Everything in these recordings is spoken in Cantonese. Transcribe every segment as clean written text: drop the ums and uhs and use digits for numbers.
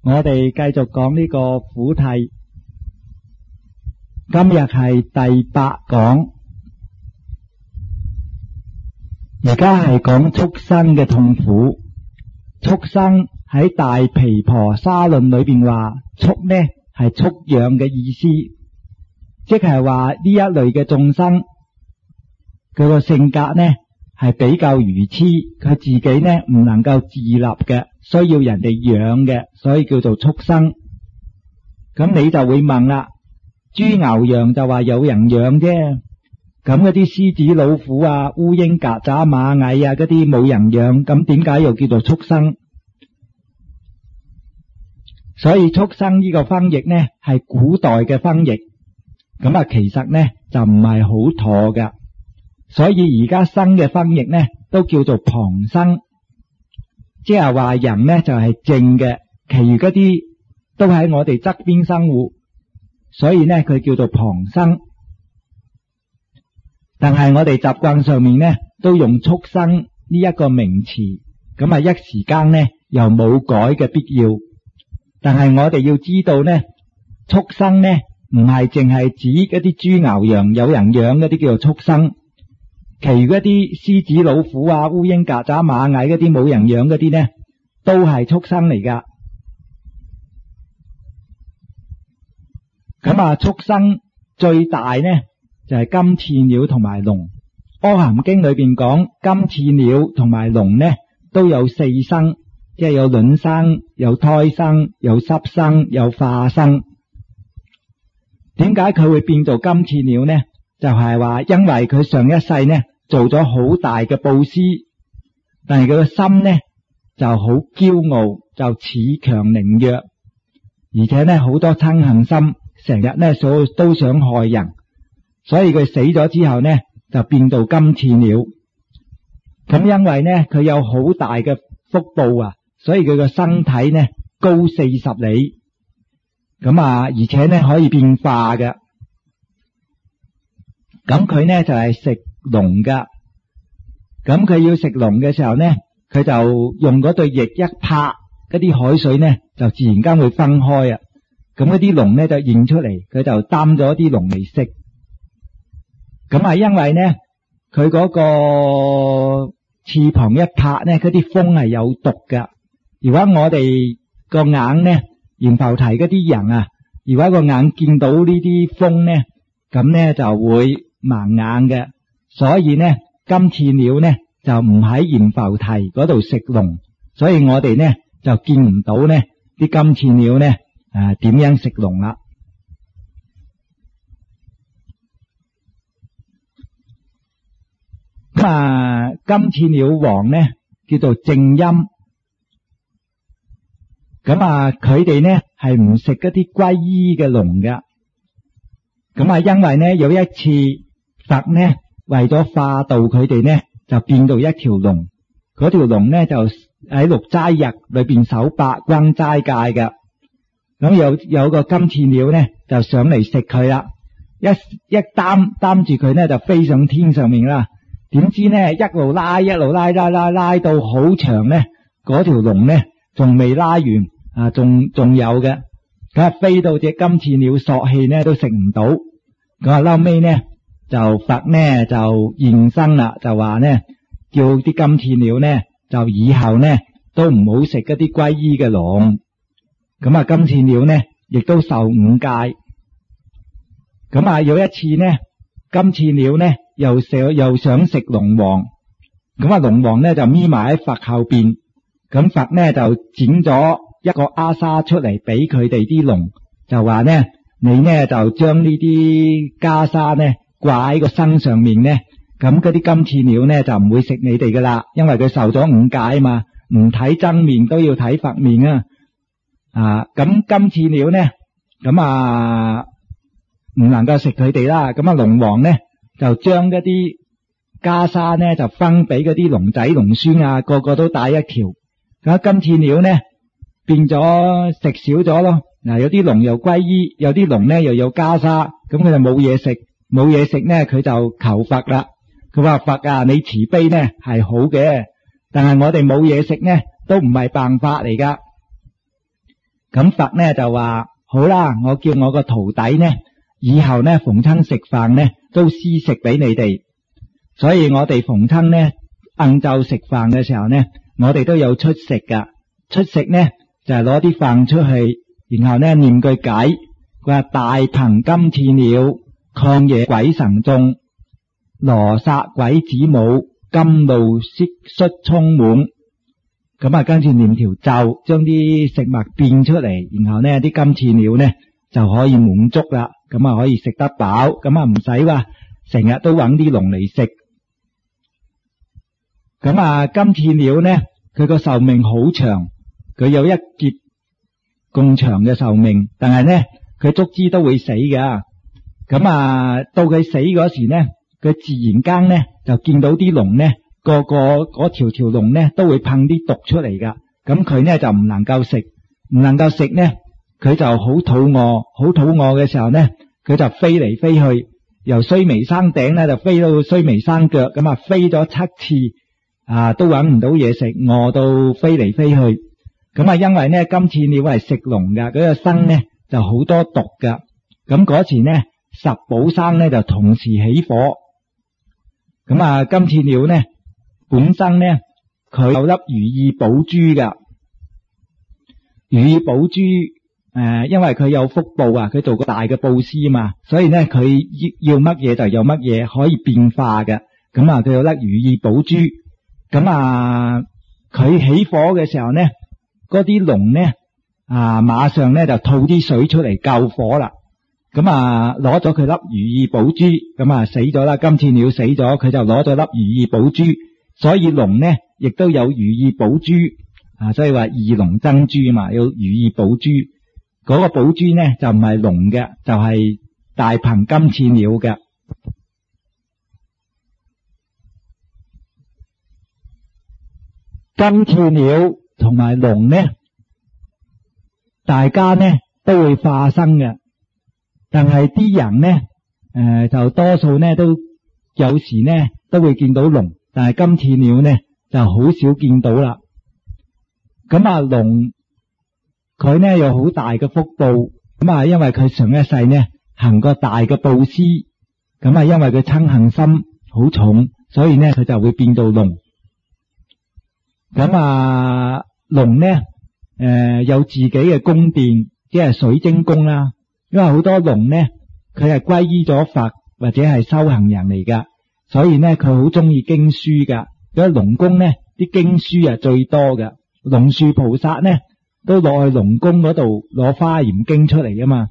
我哋繼續講呢個苦諦，今日係第8講，而家係講畜生嘅痛苦。畜生喺大毗婆沙論裏邊話，畜呢係畜養嘅意思，即係話呢一類嘅眾生，佢個性格呢係比較愚痴，佢自己呢唔能夠自立嘅，需要人哋養嘅，所以叫做畜生。咁你就會問啦，豬牛羊就話有人養啫，咁嗰啲獅子老虎啊、烏蠅曱甴螞蟻啊嗰啲冇人養，咁點解又叫做畜生？所以畜生呢個翻譯呢係古代嘅翻譯，咁啊其實呢就唔係好妥㗎。所以而家生嘅翻譯呢都叫做旁生，即係話人呢就係正嘅，其餘嗰啲都喺我哋側邊生活，所以呢佢叫做旁生。但係我哋習慣上面呢都用畜生呢一個名詞，咁啊一時間呢又冇改嘅必要。但係我哋要知道呢，畜生呢唔係淨係指嗰啲豬牛羊有人養嗰啲叫做畜生，其餘嗰啲獅子老虎啊、烏蠅曱甴螞蟻嗰啲冇人養嗰啲呢都係畜生嚟噶。咁啊畜生最大呢就係金翅鳥同埋龍。阿含經裏邊講金翅鳥同埋龍呢都有4生，即係有卵生、有胎生、有濕生、有化生。點解佢會變做金翅鳥呢？就係話因為佢上一世呢做咗好大嘅布施，但係佢個心呢就好驕傲，就恃強凌弱，而且呢好多嗔恨心，成日呢都想害人，所以佢死咗之後呢就變到金翅鳥。咁因為呢佢有好大嘅福報啊，所以佢個身體呢高40里，咁啊而且呢可以變化嘅。咁佢呢就係食龍噶，咁佢要食龍嘅時候呢，佢就用嗰對翼一拍，嗰啲海水呢就自然間會分開啊。咁嗰啲龍呢就現出嚟，佢就擔咗啲龍嚟食。咁啊因為呢佢嗰個翅膀一拍呢，嗰啲風係有毒噶。如果我哋個眼呢，閻浮提嗰啲人啊，如果個眼見到呢啲風呢，咁呢就會盲眼嘅。所以呢金翅鳥呢就唔喺閻浮提嗰度食龍，所以我哋呢就見唔到呢啲金翅鳥呢點樣食龍啦。金翅鳥王呢叫做正音，咁佢哋呢係唔食嗰啲皈依嘅龍嘅。咁因為呢有一次佛呢為咗化度佢哋呢，就變到一條龍，嗰條龍呢就喺六齋日裏邊守8關齋戒嘅。咁有個金翅鳥呢就上嚟食佢啦，一擔住佢呢就飛上天上面啦。點知呢一路拉到好長呢，嗰條龍呢仲未拉完啊，仲有嘅。咁飛到隻金翅鳥索氣呢都食唔到。咁後尾呢就佛呢就現身啦，就話呢叫啲金翅鳥呢就以後呢都唔好食嗰啲皈依嘅龍。咁金翅鳥呢亦都受5戒。咁有一次呢金翅鳥呢又想食龍王，咁龍王呢就眯埋喺佛後邊，咁佛呢就剪咗一個阿沙出嚟俾佢哋啲龍，就話呢你呢就將呢啲袈裟呢掛喺個身上面呢，咁嗰啲金翅鳥呢就唔會食你哋噶啦，因為佢受咗5戒啊嘛，唔睇真面都要睇佛面啊。咁金翅鳥呢咁唔能夠食佢哋啦。咁龍王呢就將嗰啲袈裟呢就分俾嗰啲龍仔龍孫啊，個個都帶一條。咁金翅鳥呢變咗食少咗咯。有啲龍又皈依，有啲龍呢又有袈裟，咁佢就冇嘢食呢，佢就求佛啦。佢話佛啊，你慈悲呢係好嘅，但係我哋冇嘢食呢都唔係辦法嚟噶。 咁佛呢就話好啦，我叫我個徒弟呢，以後呢逢親食飯呢都施食俾你哋，所以我哋逢親呢晏晝食飯嘅時候呢，我哋都有出食噶。出食呢就係攞啲飯出去，然後呢念句偈，佢話大鵬金翅鳥，曠野鬼神眾，羅剎鬼子母，甘露蟋蟀充滿。咁啊，跟住念條咒，將啲食物變出嚟，然後呢啲金翅鳥呢就可以滿足啦，咁啊可以食得飽，咁啊唔使話成日都搵啲龍嚟食。咁啊，金翅鳥呢，佢個壽命好長，佢有一劫咁長嘅壽命，但係呢佢卒之都會死㗎。咁啊，到佢死嗰時呢，佢自然間呢就見到啲龍呢，個嗰條龍呢都會噴啲毒出嚟噶。咁佢呢就唔能夠食，唔能夠食呢，佢就好肚餓，好肚餓嘅時候呢，佢就飛嚟飛去，由須彌山頂呢就飛到須彌山腳，咁啊飛咗7次啊，都搵唔到嘢食，餓到飛嚟飛去。咁啊，因為呢金翅鳥係食龍噶，嗰個身呢就好多毒噶。咁嗰時呢十寶山呢就同時起火。咁啊，金翅鳥呢本身呢佢有粒如意寶珠噶，如意寶珠因為佢有福報啊，佢做個大嘅布施嘛，所以呢佢要乜嘢就有乜嘢，可以變化嘅。咁啊，佢有粒如意寶珠。咁啊，佢起火嘅時候呢，嗰啲龍呢馬上呢就吐啲水出嚟救火啦。咁啊，攞咗佢粒如意寶珠，咁啊死咗啦。金翅鳥死咗，佢就攞咗粒如意寶珠。所以龍呢亦都有如意寶珠啊，所以話二龍爭珠嘛，有如意寶珠。嗰個寶珠呢就唔係龍嘅，就係大鵬金翅鳥嘅。金翅鳥同埋龍呢，大家呢都會化生嘅，但係啲人呢就多數呢都有時呢都會見到龍，但係金翅鳥呢就好少見到啦。咁啊，龍佢呢有好大嘅福報，咁啊因為佢上一世呢行過大嘅布施，咁啊因為佢嗔恨心好重，所以呢佢就會變到龍。咁啊，龍呢有自己嘅宮殿，即係水晶宮啦。因為好多龍呢佢係皈依咗佛或者係修行人嚟噶，所以呢佢好中意經書噶。因為龍宮呢啲經書最多噶，龍樹菩薩呢都落去龍宮嗰度攞華嚴經出嚟啊嘛。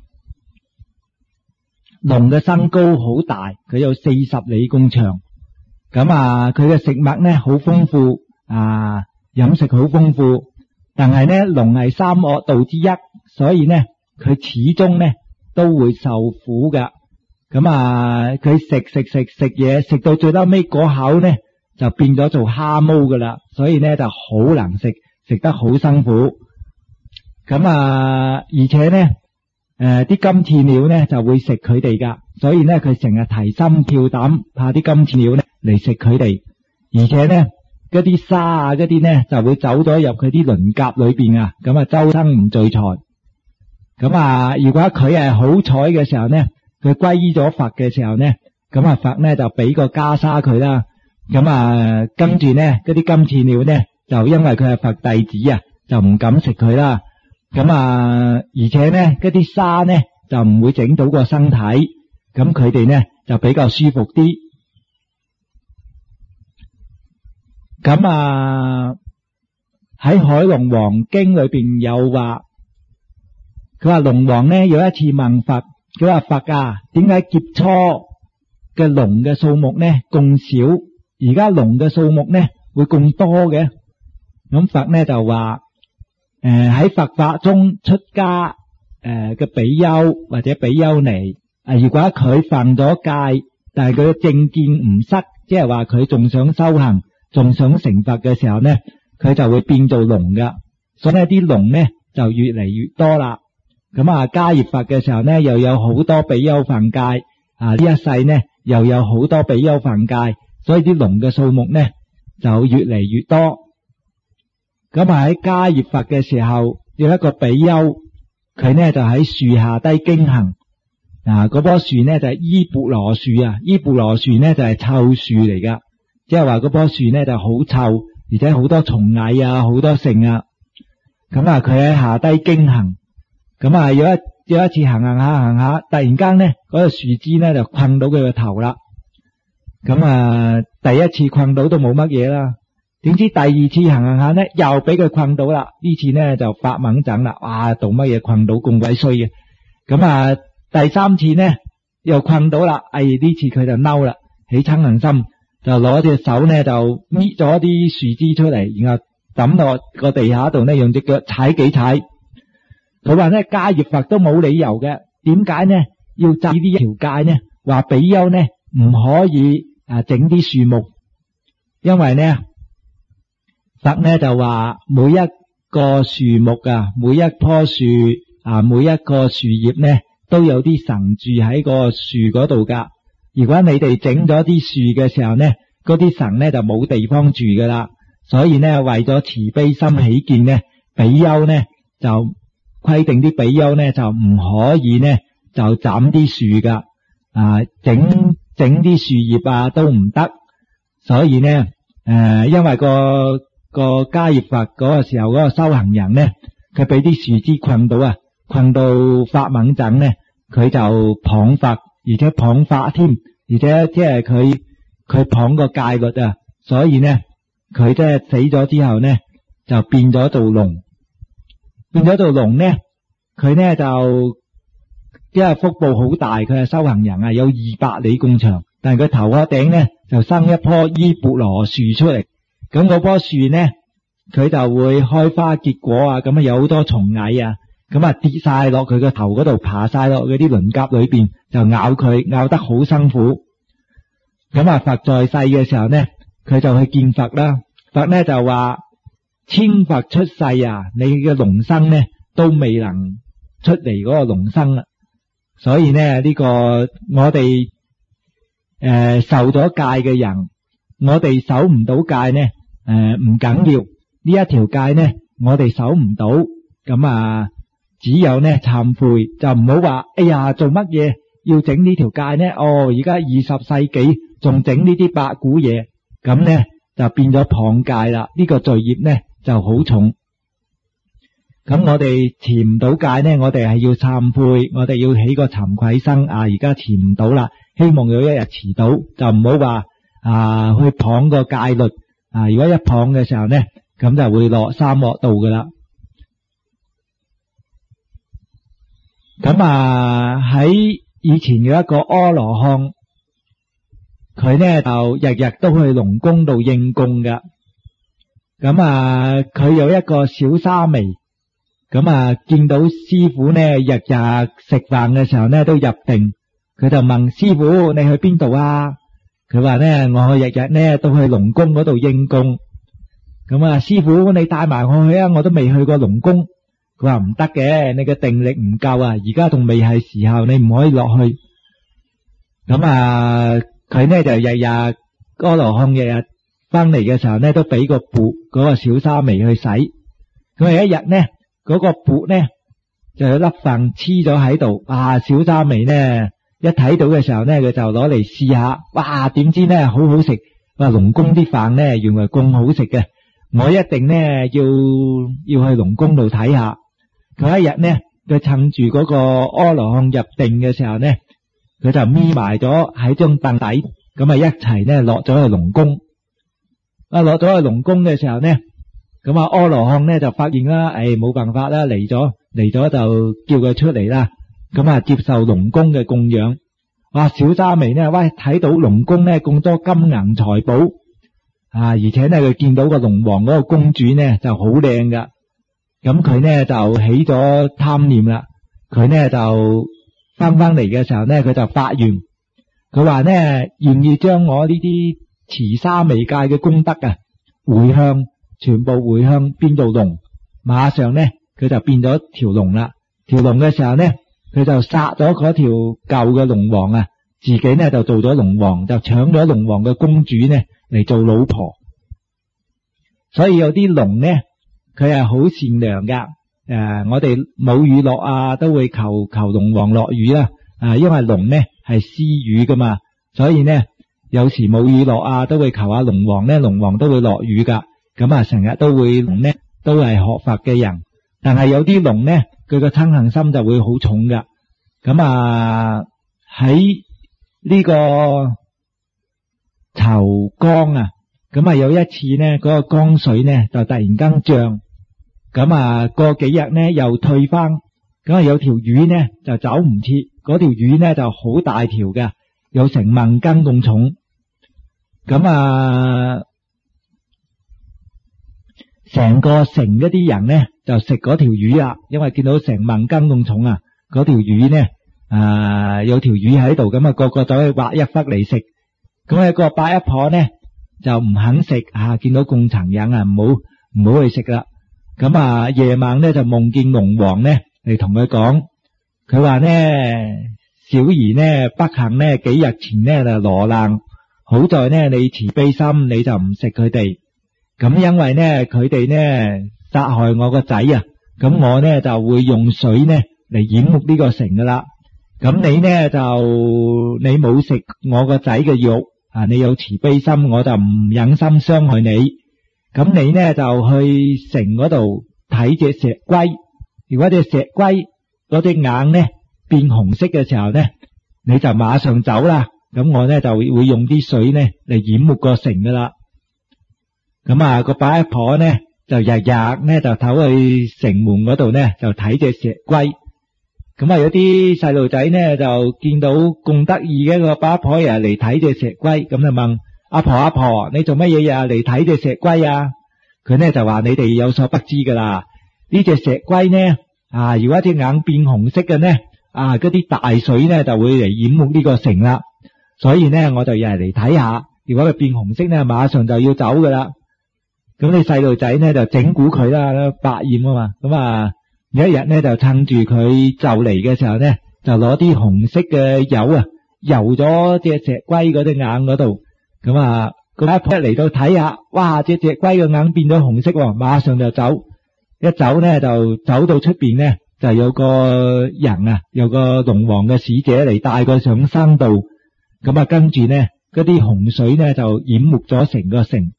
龍嘅身高好大，佢有40里咁長。咁啊，佢嘅食物呢好豐富啊，飲食好豐富。但係呢龍係三惡道之一，所以呢佢始終呢都會受苦噶。咁啊，佢食嘢，食到最後尾嗰口呢就變咗做蝦毛噶啦，所以呢就好難食，食得好辛苦。咁啊，而且呢啲金翅鳥呢就會食佢哋噶，所以呢佢成日提心吊膽，怕啲金翅鳥呢嚟食佢哋。而且呢嗰啲沙啊嗰啲呢就會走咗入佢啲鱗甲裏邊啊，咁啊周生唔聚財。咁啊，如果佢係好彩嘅時候呢，佢皈依咗佛嘅時候呢，咁啊佛呢就俾個袈裟佢啦。咁啊跟住呢嗰啲金翅鳥呢就因為佢係佛弟子啊，就唔敢食佢啦。咁啊而且呢嗰啲沙呢就唔會整到個身體，咁佢哋呢就比較舒服啲。咁啊喺《海龍王經》裏邊有話，佢話龍王呢有一次問佛，佢話佛啊，點解劫初嘅龍嘅數目呢咁少，而家龍嘅數目呢會咁多嘅？咁佛呢就話喺佛法中出家嘅比丘或者比丘尼如果佢犯咗戒，但係佢嘅正見唔失，即係話佢仲想修行，仲想成佛嘅時候呢，佢就會變做龍噶。所以呢啲龍呢就越嚟越多啦。咁啊迦葉佛嘅時候呢，又有好多比丘犯戒呢一世呢又有好多比丘犯戒，所以啲龍嘅數目呢就越嚟越多。咁啊喺迦葉佛嘅時候，有一個比丘佢呢就喺樹下低經行。嗰棵樹呢就係伊缽羅樹啊，伊缽羅樹呢就係臭樹嚟噶，即係話嗰棵樹呢就好臭，而且好多蟲蟻啊，好多剩啊。咁佢喺下低經行，咁有一次行下，突然間呢嗰個樹枝呢就困到佢個頭啦。咁第一次困到都冇乜嘢啦，點知第二次行下呢又俾佢困到啦，呢次呢就發猛整啦，哇，做乜嘢困到咁鬼衰嘅。咁第三次呢又困到啦，呢次佢就嬲啦，起嗔恨心，就攞隻手呢就搣咗啲樹枝出嚟，然後抌落個地下度呢，用隻腳踩幾踩。佢話呢迦葉佛都冇理由嘅，點解呢要制呢一條戒呢？話比丘呢唔可以整啲樹木，因為呢佛呢就話每一個樹木每一棵樹每一個樹葉呢都有啲神住喺個樹嗰度噶。如果你哋整咗啲樹嘅時候呢，嗰啲神呢就冇地方住噶啦。所以呢為咗慈悲心起見呢，比丘呢就規定啲比丘呢就唔可以呢就斬啲樹噶，整啲樹葉都唔得。所以呢因為個迦葉佛嗰個時候嗰個修行人呢，佢俾啲樹枝困到發猛疹呢，佢就謗佛，而且謗法添，而且即係佢謗個戒律啊。所以呢佢即係死咗之後呢就變咗做龍，呢佢呢就因為福報好大，佢係修行人有200里咁長，但係佢頭殼頂呢就生一棵伊缽羅樹出嚟。咁嗰棵樹呢佢就會開花結果咁有好多蟲蟻跌晒落佢個頭嗰度，爬晒落嗰啲鱗甲裏邊，就咬佢，咬得好辛苦。佛在世嘅時候呢，佢就去見佛啦。佛呢就話：千佛出世你嘅龍生呢都未能出嚟嗰個龍生啦。所以呢呢個我哋受咗戒嘅人，我哋守唔到戒呢唔緊要，呢一條戒呢我哋守唔到，咁只有呢懺悔，就唔好話哎呀做乜嘢要整呢條戒呢？而家20世紀仲整呢啲八股嘢，咁呢就變咗謗戒啦。呢個罪業呢就好重。咁我哋持唔到戒呢，我哋係要懺悔，我哋要起個慚愧心。而家持唔到啦，希望有一日持到，就唔好話去謗個戒律。如果一謗嘅時候呢，咁就會落三惡道噶啦。咁喺以前有一個阿羅漢，佢呢就日日都去龍宮度應供噶。咁佢有一個小沙彌，見到師父呢日日食飯嘅時候呢都入定，佢就問師父：你去邊度啊？佢話呢我日日呢都去龍宮嗰度應供。師父你帶埋我去啊，我都未去過龍宮。佢話唔得嘅，你嘅定力唔夠而家仲未係時候，你唔可以落去。佢呢就日日阿羅漢日日翻嚟嘅時候呢都俾個缽嗰個小沙彌去洗。咁有一日呢嗰個缽呢就有粒飯黐咗喺度，小沙彌呢一睇到嘅時候呢，佢就攞嚟試下，點知呢好好食。龍宮啲飯呢原來咁好食嘅，我一定呢要去龍宮度睇下。佢一日呢，佢趁住嗰個阿羅漢入定嘅時候呢，佢就眯埋咗喺張凳底，一齊呢落咗去龍宮。落咗去龍宮嘅時候呢，阿羅漢呢就發現啦，冇辦法啦，嚟咗就叫佢出嚟啦。接受龍宮嘅供養。小沙彌呢，睇到龍宮呢咁多金銀財寶，而且呢佢見到個龍王嗰個公主呢就好靚噶。咁佢呢就起咗貪念啦，佢呢就翻嚟嘅時候呢，佢就發願，佢話呢願意將我呢啲持沙彌戒嘅功德回向，全部回向變做龍。馬上呢佢就變咗條龍啦。條龍嘅時候呢，佢就殺咗嗰條舊嘅龍王自己呢就做咗龍王，就搶咗龍王嘅公主呢嚟做老婆。所以有啲龍呢佢係好善良噶， 我哋冇雨落啊，都會求龍王落雨啦。因為龍呢係施雨噶嘛，所以呢有時冇雨落啊，都會求下龍王呢，龍王都會落雨噶。咁成日都會龍呢都係學佛嘅人，但係有啲龍呢，佢個嗔恨心就會好重噶。咁喺呢個稠江啊，咁有一次呢，嗰個江水呢就突然間漲，咁過幾日呢又退翻，咁有條魚呢就走唔切，嗰條魚呢就好大條嘅，有成萬斤咁重。咁成個城嗰啲人呢就食嗰條魚啦，因為見到成萬斤咁重啊，嗰條魚呢有條魚喺度，咁個個走去挖一忽嚟食。咁有個八一婆呢就唔肯食，見到咁殘忍唔好去食啦。咁夜晚呢就夢見龍王呢嚟同佢講，佢話呢小兒呢不幸呢幾日前呢就羅難，好在呢你慈悲心，你就唔食佢哋。咁因為呢佢哋呢殺害我個仔啊，咁我呢就會用水呢嚟淹沒呢個城噶啦。咁你呢就你冇食我個仔嘅肉你有慈悲心，我就唔忍心傷害你。咁你呢就去城嗰度睇隻石龜，如果隻石龜嗰隻眼呢變紅色嘅時候呢，你就馬上走啦。咁我呢就會用啲水呢嚟淹沒個城噶啦。咁個八一婆呢就日日呢就走去城門嗰度呢就睇隻石龜。咁有啲細路仔呢就見到咁得意嘅個八一婆日日嚟睇隻石龜，咁就問阿婆你做乜嘢日日嚟睇隻石龜啊？佢呢就話你哋有所不知噶啦，呢隻石龜呢如果隻眼變紅色嘅呢嗰啲大水呢就會嚟淹沒呢個城啦，所以呢我就日日嚟睇下，如果佢變紅色呢馬上就要走噶啦。咁你細路仔呢就整蠱佢啦，百厭啊嘛。咁有一日呢就趁住佢就嚟嘅時候呢，就攞啲紅色嘅油油咗隻石龜嗰隻眼嗰度。咁個阿婆一嚟到睇下，哇！隻龜嘅眼變咗紅色，馬上就走。一走呢就走到出邊呢，就有個人有個龍王嘅使者嚟帶佢上山度。咁跟住呢嗰啲洪水呢就淹沒咗成個城。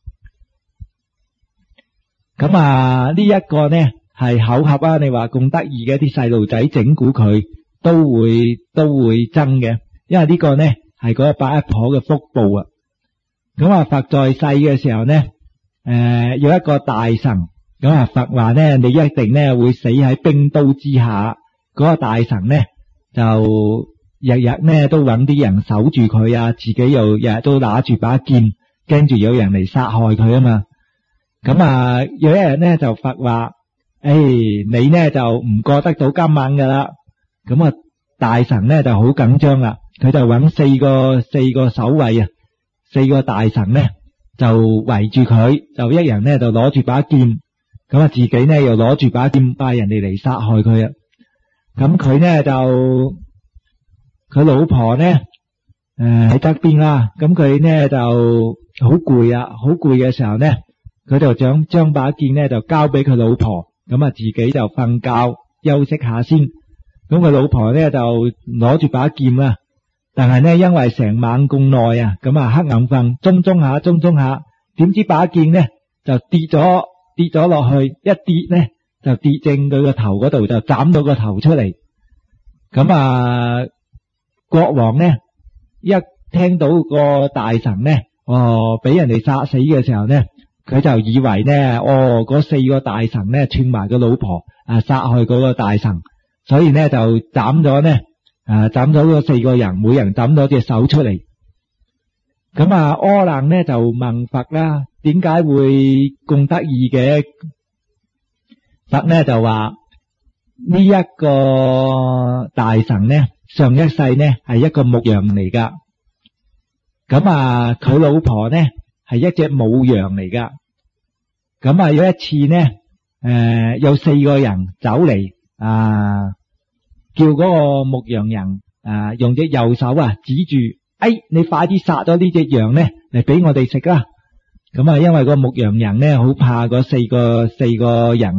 咁呢一個呢係巧合你話咁得意嘅，啲細路仔整蠱佢都會憎嘅，因為呢個呢係嗰個八一婆嘅福報。咁佛在世嘅時候呢有一個大臣，咁佛話呢你一定呢會死喺兵刀之下。嗰個大臣呢就日日呢都揾啲人守住佢自己又日日都拿住把劍，驚住有人嚟殺害佢啊嘛。咁有一日呢就佛話你呢就唔過得到今晚噶啦。咁大臣呢就好緊張啦，佢就揾四個守衛4個大臣呢就圍住佢，就一人呢就攞住把劍，咁自己呢又攞住把劍，帶人哋嚟殺害佢。咁佢呢就佢老婆呢喺側邊啦，咁佢呢就好攰好攰嘅時候呢，佢就將把劍呢就交俾佢老婆，咁自己就瞓覺休息下先。咁佢老婆呢就攞住把劍啦，但係呢因為成晚咁耐咁黑眼瞓，中下，點知把劍呢就跌咗落去，一跌呢就跌正佢個頭嗰度，就斬到個頭出嚟。咁國王呢一聽到個大臣呢俾人哋殺死嘅時候呢，佢就以為呢嗰4個大臣呢串埋個老婆殺害嗰個大臣，所以呢就斬咗嗰4個人，每人斬咗隻手出嚟。咁柯冷呢就問佛啦，點解會咁得意嘅？佛呢就話呢一個大臣呢上一世呢係一個牧羊嚟噶，咁佢老婆呢係一隻母羊嚟噶。咁有一次呢有4個人走嚟叫嗰個牧羊人用隻右手指住，你快啲殺咗呢隻羊呢嚟俾我哋食啦。咁因為個牧羊人呢好怕嗰四個人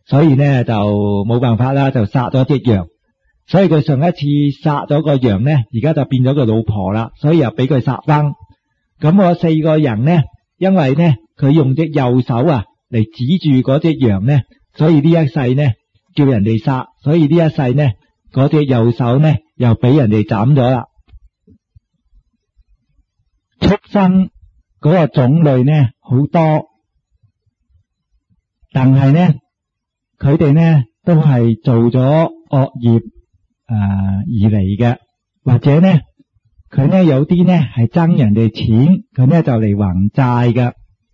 所以呢就冇辦法啦，就殺咗隻羊。所以佢上一次殺咗個羊呢，而家就變咗個老婆啦，所以又俾佢殺翻。咁我4個人呢，因為呢佢用隻右手啊嚟指住嗰隻羊呢，所以呢一世呢叫人哋殺，所以呢一世呢嗰隻右手呢又俾人哋斬咗啦。畜生嗰個種類呢好多，但係呢佢哋呢都係做咗惡業而嚟嘅，或者呢佢呢有啲呢係爭人哋錢，佢呢就嚟還債嘅。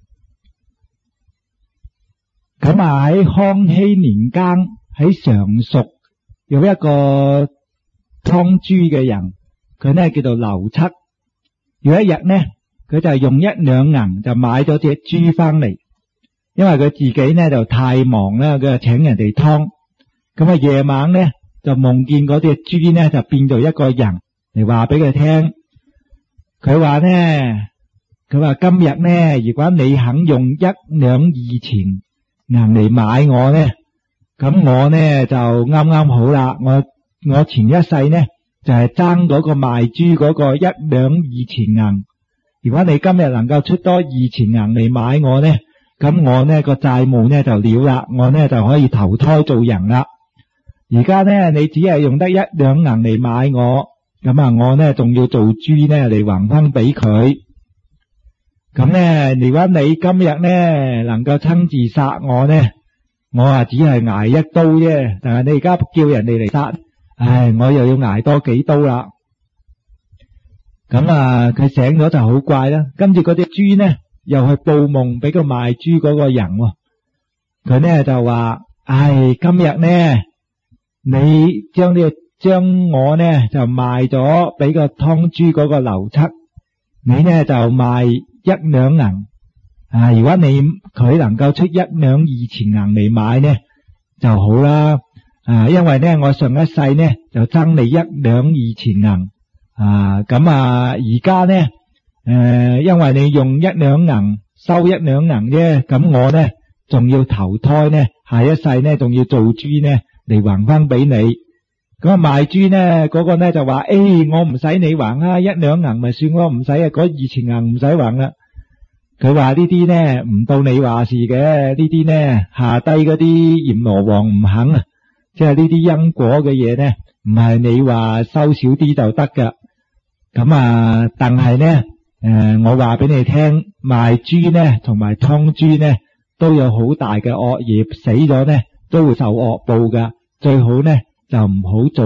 咁啊喺康熙年間喺常熟有一個劏豬嘅人，佢呢叫做劉七。有一日呢佢就用1兩銀就買咗隻豬翻嚟，因為佢自己呢就太忙啦，佢就請人哋劏。咁啊夜晚呢就夢見嗰隻豬呢就變做一個人嚟話俾佢聽，佢話呢佢話今日呢如果你肯用1兩2錢銀嚟買我呢，咁我呢就啱啱好啦。我前一世呢就係爭嗰個賣豬嗰個1兩2錢銀，如果你今日能夠出多2錢銀嚟買我呢，咁我呢個債務呢就了啦，我呢就可以投胎做人啦。而家呢你只係用得1兩銀嚟買我，咁啊我呢仲要做豬呢嚟還翻俾佢。咁呢如果你今日呢能夠親自殺我呢，我啊只係挨1刀啫，但係你而家叫人哋嚟殺，我又要挨多幾刀啦。咁啊佢醒咗就好怪啦，跟住嗰隻豬呢又去報夢俾個賣豬嗰個人，佢呢就話今日呢你將我呢就賣咗俾個劏豬嗰個劉七，你呢就賣1兩銀，如果佢能夠出1兩2錢銀嚟買呢就好啦。因為呢我上一世呢就爭你1兩2錢銀，咁而家呢因為你用1兩銀收1兩銀啫，咁我呢仲要投胎呢，下一世呢仲要做豬呢嚟還翻俾你。咁賣豬呢嗰個呢就話我唔使你還啊，1兩銀咪算咯，唔使嗰2錢銀唔使還啦。佢話呢啲呢唔到你話事嘅，呢啲呢下低嗰啲閻羅王唔肯啊，即係呢啲因果嘅嘢呢唔係你話收少啲就得噶。咁但係呢我話俾你聽，賣豬呢同埋劏豬呢都有好大嘅惡業，死咗呢都會受惡報噶，最好呢就唔好做。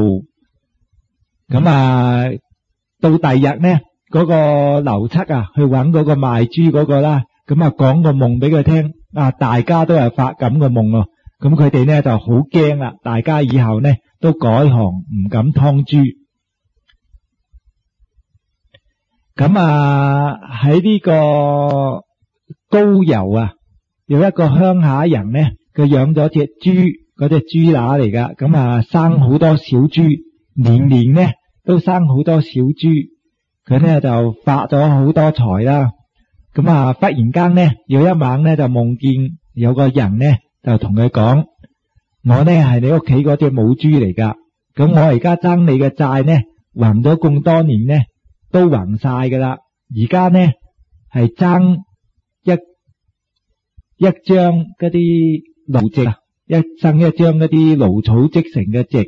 咁到第日呢嗰個劉七去揾嗰個賣豬嗰個啦，咁講個夢俾佢聽，大家都係發咁個夢咯。咁佢哋呢就好驚啦，大家以後呢都改行唔敢劏豬。咁喺呢個高郵有一個鄉下人呢，佢養咗隻豬，嗰隻豬乸嚟噶，咁生好多小豬，年年呢都生好多小豬。佢呢就發咗好多財啦。咁忽然間呢有一晚呢就夢見有個人呢就同佢講，我呢係你屋企嗰隻母豬嚟噶，咁我而家爭你嘅債呢還咗咁多年呢都還晒噶啦，而家呢係爭一張嗰啲蘆席，爭一張嗰啲蘆草織成嘅席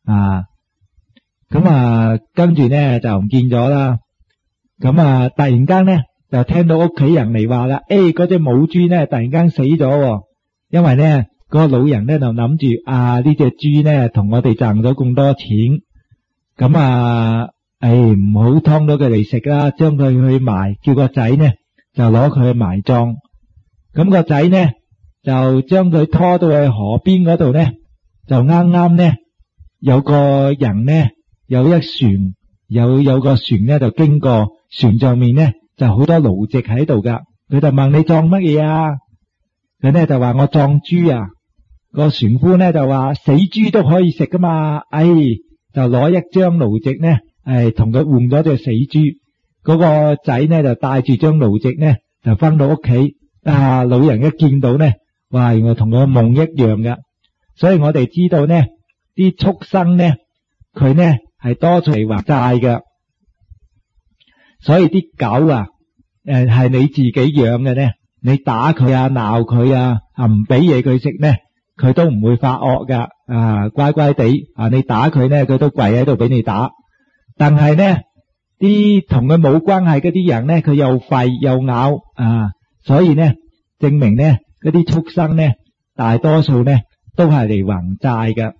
咁跟住呢就唔見咗啦。咁突然間呢就聽到屋企人嚟話啦，嗰隻母豬呢突然間死咗，因為呢嗰個老人呢就諗住呢隻豬呢同我哋賺咗咁多錢，咁唔好劏到佢嚟食啦，將佢去埋，叫個仔呢就攞佢去埋葬。咁個仔呢就將佢拖到去河邊嗰度呢，就啱啱呢有個人呢有一船，有個船呢就經過，船上面呢就好多蘆席喺度噶。佢就問你葬乜嘢啊？佢呢就話我葬豬啊。個船夫呢就話死豬都可以食噶嘛，就攞一張蘆席呢同佢換咗隻死豬。嗰個仔呢就帶住張蘆席呢就翻到屋企，老人一見到呢，哇，原來同個夢一樣噶。 所以我哋知道呢啲畜生呢佢呢係多數嚟還債嘅，所以啲狗啊係你自己養嘅呢，你打佢啊鬧佢啊唔俾嘢佢食呢，佢都唔會發惡噶，乖乖地你打佢呢佢都跪喺度俾你打。但係呢啲同佢冇關係嗰啲人呢，佢又吠又咬所以呢證明呢嗰啲畜生呢大多數呢都係嚟還債嘅。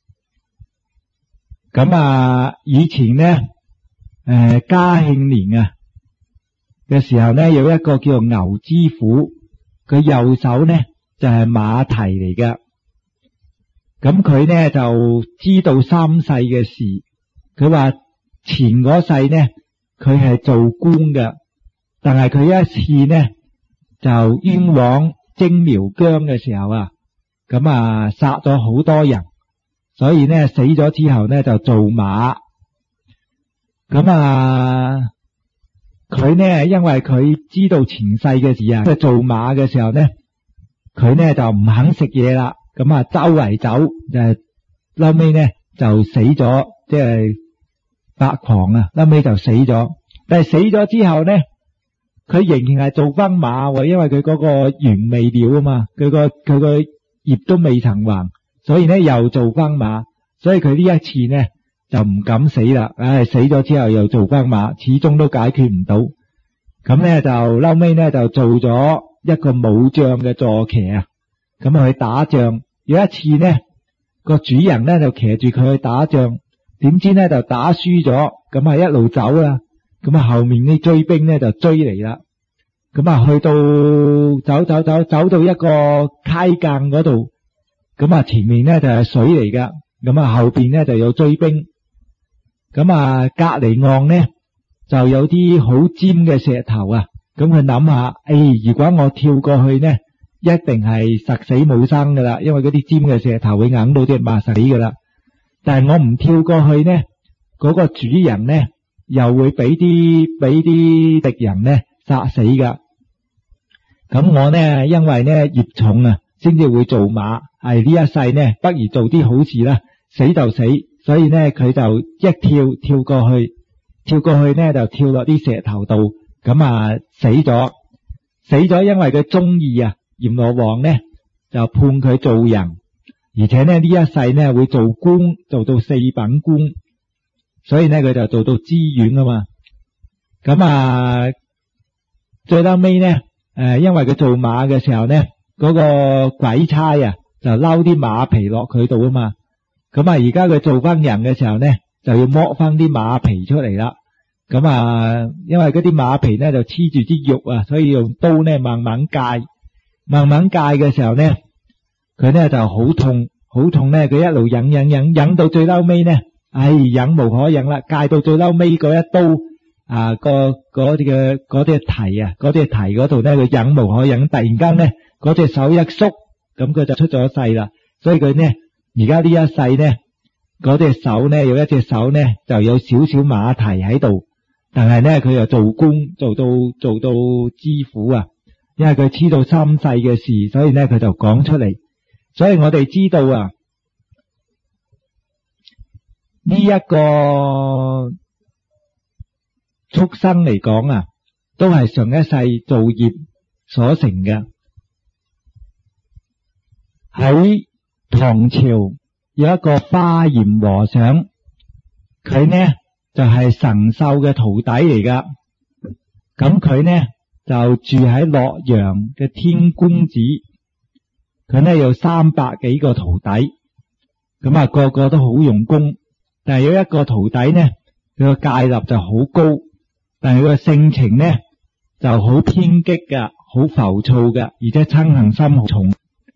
咁以前呢嘉慶年嘅時候呢，有一個叫做牛知府，佢右手呢就係馬蹄嚟嘅。咁佢呢就知道三世嘅事，佢話前嗰世呢佢係做官嘅，但係佢一次呢就冤枉征苗疆嘅時候咁殺咗好多人，所以呢死咗之後呢就做馬。咁佢呢因為佢知道前世嘅事即係做馬嘅時候呢，佢呢就唔肯食嘢啦，咁周圍走，後尾呢就死咗，即係發狂後尾就死咗。但係死咗之後呢，佢仍然係做翻馬，因為佢嗰個緣未了嘛，佢個業都未曾還，所以呢又做翻馬。所以佢呢一次呢就唔敢死啦，死咗之後又做翻馬，始終都解決唔到。咁呢就後尾呢就做咗一個武將嘅坐騎咁去打仗。有一次呢個主人呢就騎住佢去打仗，點知呢就打輸咗，咁一路走啦，咁後面啲追兵呢就追嚟啦，咁去到走到一個溪澗嗰度，咁前面呢就係水嚟噶，咁後邊呢就有追兵，咁隔離岸呢就有啲好尖嘅石頭咁佢諗下，如果我跳過去呢，一定係實死冇生噶啦，因為嗰啲尖嘅石頭會硬到隻馬死噶啦。但係我唔跳過去呢，嗰個主人呢又會俾啲敵人呢殺死噶。咁我呢因為呢業重先至會做馬，係呢一世呢不如做啲好事啦，死就死，所以呢佢就一跳過去呢就跳落啲石頭度，咁死咗，因為佢中意閻羅王呢就判佢做人，而且呢一世呢會做官，做到4品官，所以呢佢就做到知縣嘛。咁最後尾呢因為佢做馬嘅時候呢，嗰個鬼差就撈啲馬皮落佢度嘛。咁而家佢做翻人嘅時候呢，就要剝翻啲馬皮出嚟啦。咁因為嗰啲馬皮呢就黐住啲肉所以用刀呢慢慢戒嘅時候呢，佢呢就好痛呢，佢一路忍到最嬲尾呢，忍無可忍啦，戒到最嬲尾嗰一刀嗰啲蹄嗰度呢，佢忍無可忍，突然間呢嗰隻手一縮，咁佢就出咗世啦。所以佢呢而家呢一世呢，嗰隻手呢有一隻手呢就有少少馬蹄喺度，但係呢佢又做官做到知府因為佢知道三世嘅事，所以呢佢就講出嚟。所以我哋知道呢一個畜生嚟講都係上一世造業所成嘅。喺唐朝有一個華嚴和尚，佢呢就係神秀嘅徒弟嚟噶。咁佢呢就住喺洛陽嘅天宮寺，佢呢有300幾個徒弟，咁個個都好用功。但係有一個徒弟呢，佢個戒律就好高，但係佢個性情呢就好偏激噶，好浮躁噶，而且嗔恨心好重。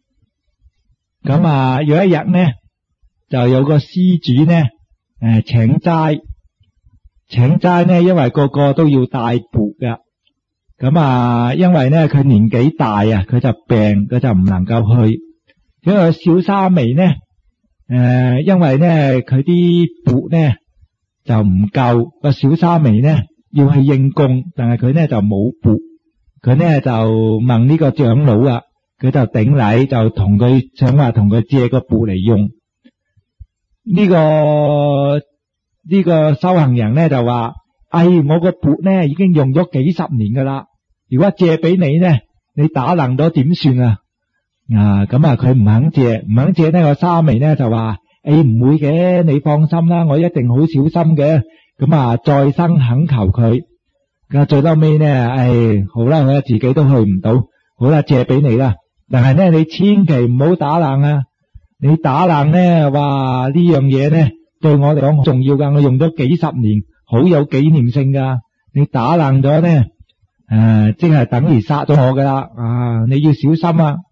咁有一日呢，就有個施主呢請齋呢，因為個個都要帶缽噶。咁因為呢佢年紀大佢就病，佢就唔能夠去。因為小沙彌呢因為呢佢啲缽呢就唔夠，個小沙彌呢要去應供，但係佢呢就冇缽。佢呢就問呢個長老佢就頂禮，就同佢想話同佢借個缽嚟用。呢個修行人咧就話：我個缽咧已經用咗幾十年噶啦，如果借俾你咧，你打爛咗點算啊？咁啊，佢唔肯借呢個沙彌咧就話：唔會嘅，你放心啦，我一定好小心嘅。咁啊，再三懇求佢，咁最嬲尾咧，好啦，我自己都去唔到，好啦，借俾你啦。但係咧，你千祈唔好打爛啊！你打爛咧，哇，呢樣嘢咧對我嚟講好重要噶，我用咗幾十年，好有紀念性噶。你打爛咗咧，即係等於殺咗我噶啦，你要小心啊！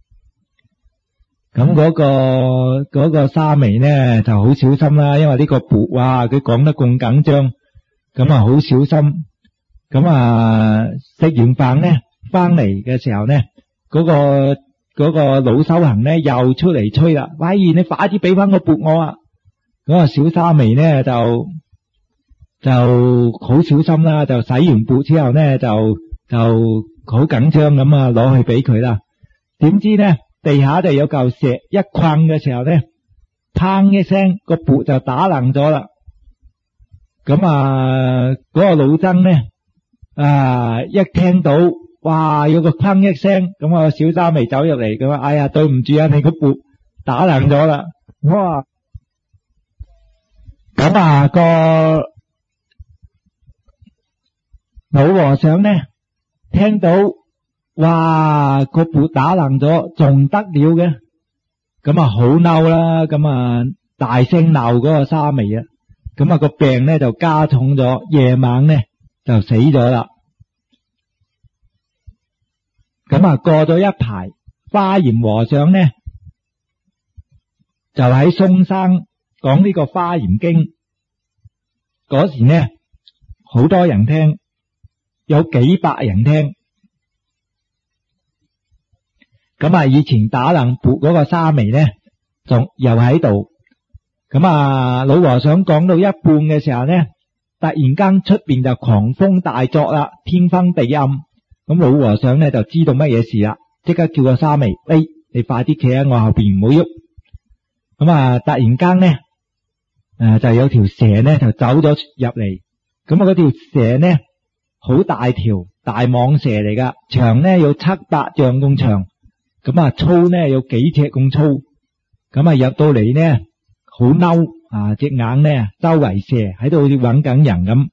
咁嗰個沙彌咧就好小心啦，因為呢個缽，哇，佢講得咁緊張，咁啊好小心。咁啊食完飯咧，翻嚟嘅時候咧，嗰個老修行咧又出嚟催啦，喂，你快啲俾翻個缽我啊！嗰個小沙彌咧就好小心啦，就洗完缽之後咧就好緊張咁啊攞去俾佢啦。點知咧地下就有嚿石一困嘅時候咧，砰一聲個缽就打爛咗啦。咁嗰個老僧咧一聽到，哇，有個砰一聲，咁啊小沙彌走入嚟，咁啊，對唔住啊，你個缽打爛咗啦。哇！咁個老和尚咧聽到，哇，個缽打爛咗，仲得了嘅，咁好嬲啦，咁大聲鬧嗰個沙彌啊，咁個病咧就加重咗，夜晚咧就死咗啦。咁過咗一排，華嚴和尚咧就喺嵩山講呢個華嚴經，嗰時呢好多人聽，有幾百人聽。咁以前打爛缽嗰個沙彌咧仲又喺度。咁老和尚講到一半嘅時候咧，突然間出邊就狂風大作啦，天昏地暗。咁老和尚咧就知道乜嘢事啦，即刻叫個沙彌：你快啲企喺我後邊，唔好喐。咁突然間咧就有條蛇咧就走咗入嚟。咁嗰條蛇咧好大條，大蟒蛇嚟噶，長咧有700丈咁長，咁粗咧有幾尺咁粗。咁入到嚟咧好嬲，隻眼咧周圍射喺度，好似搵緊人咁。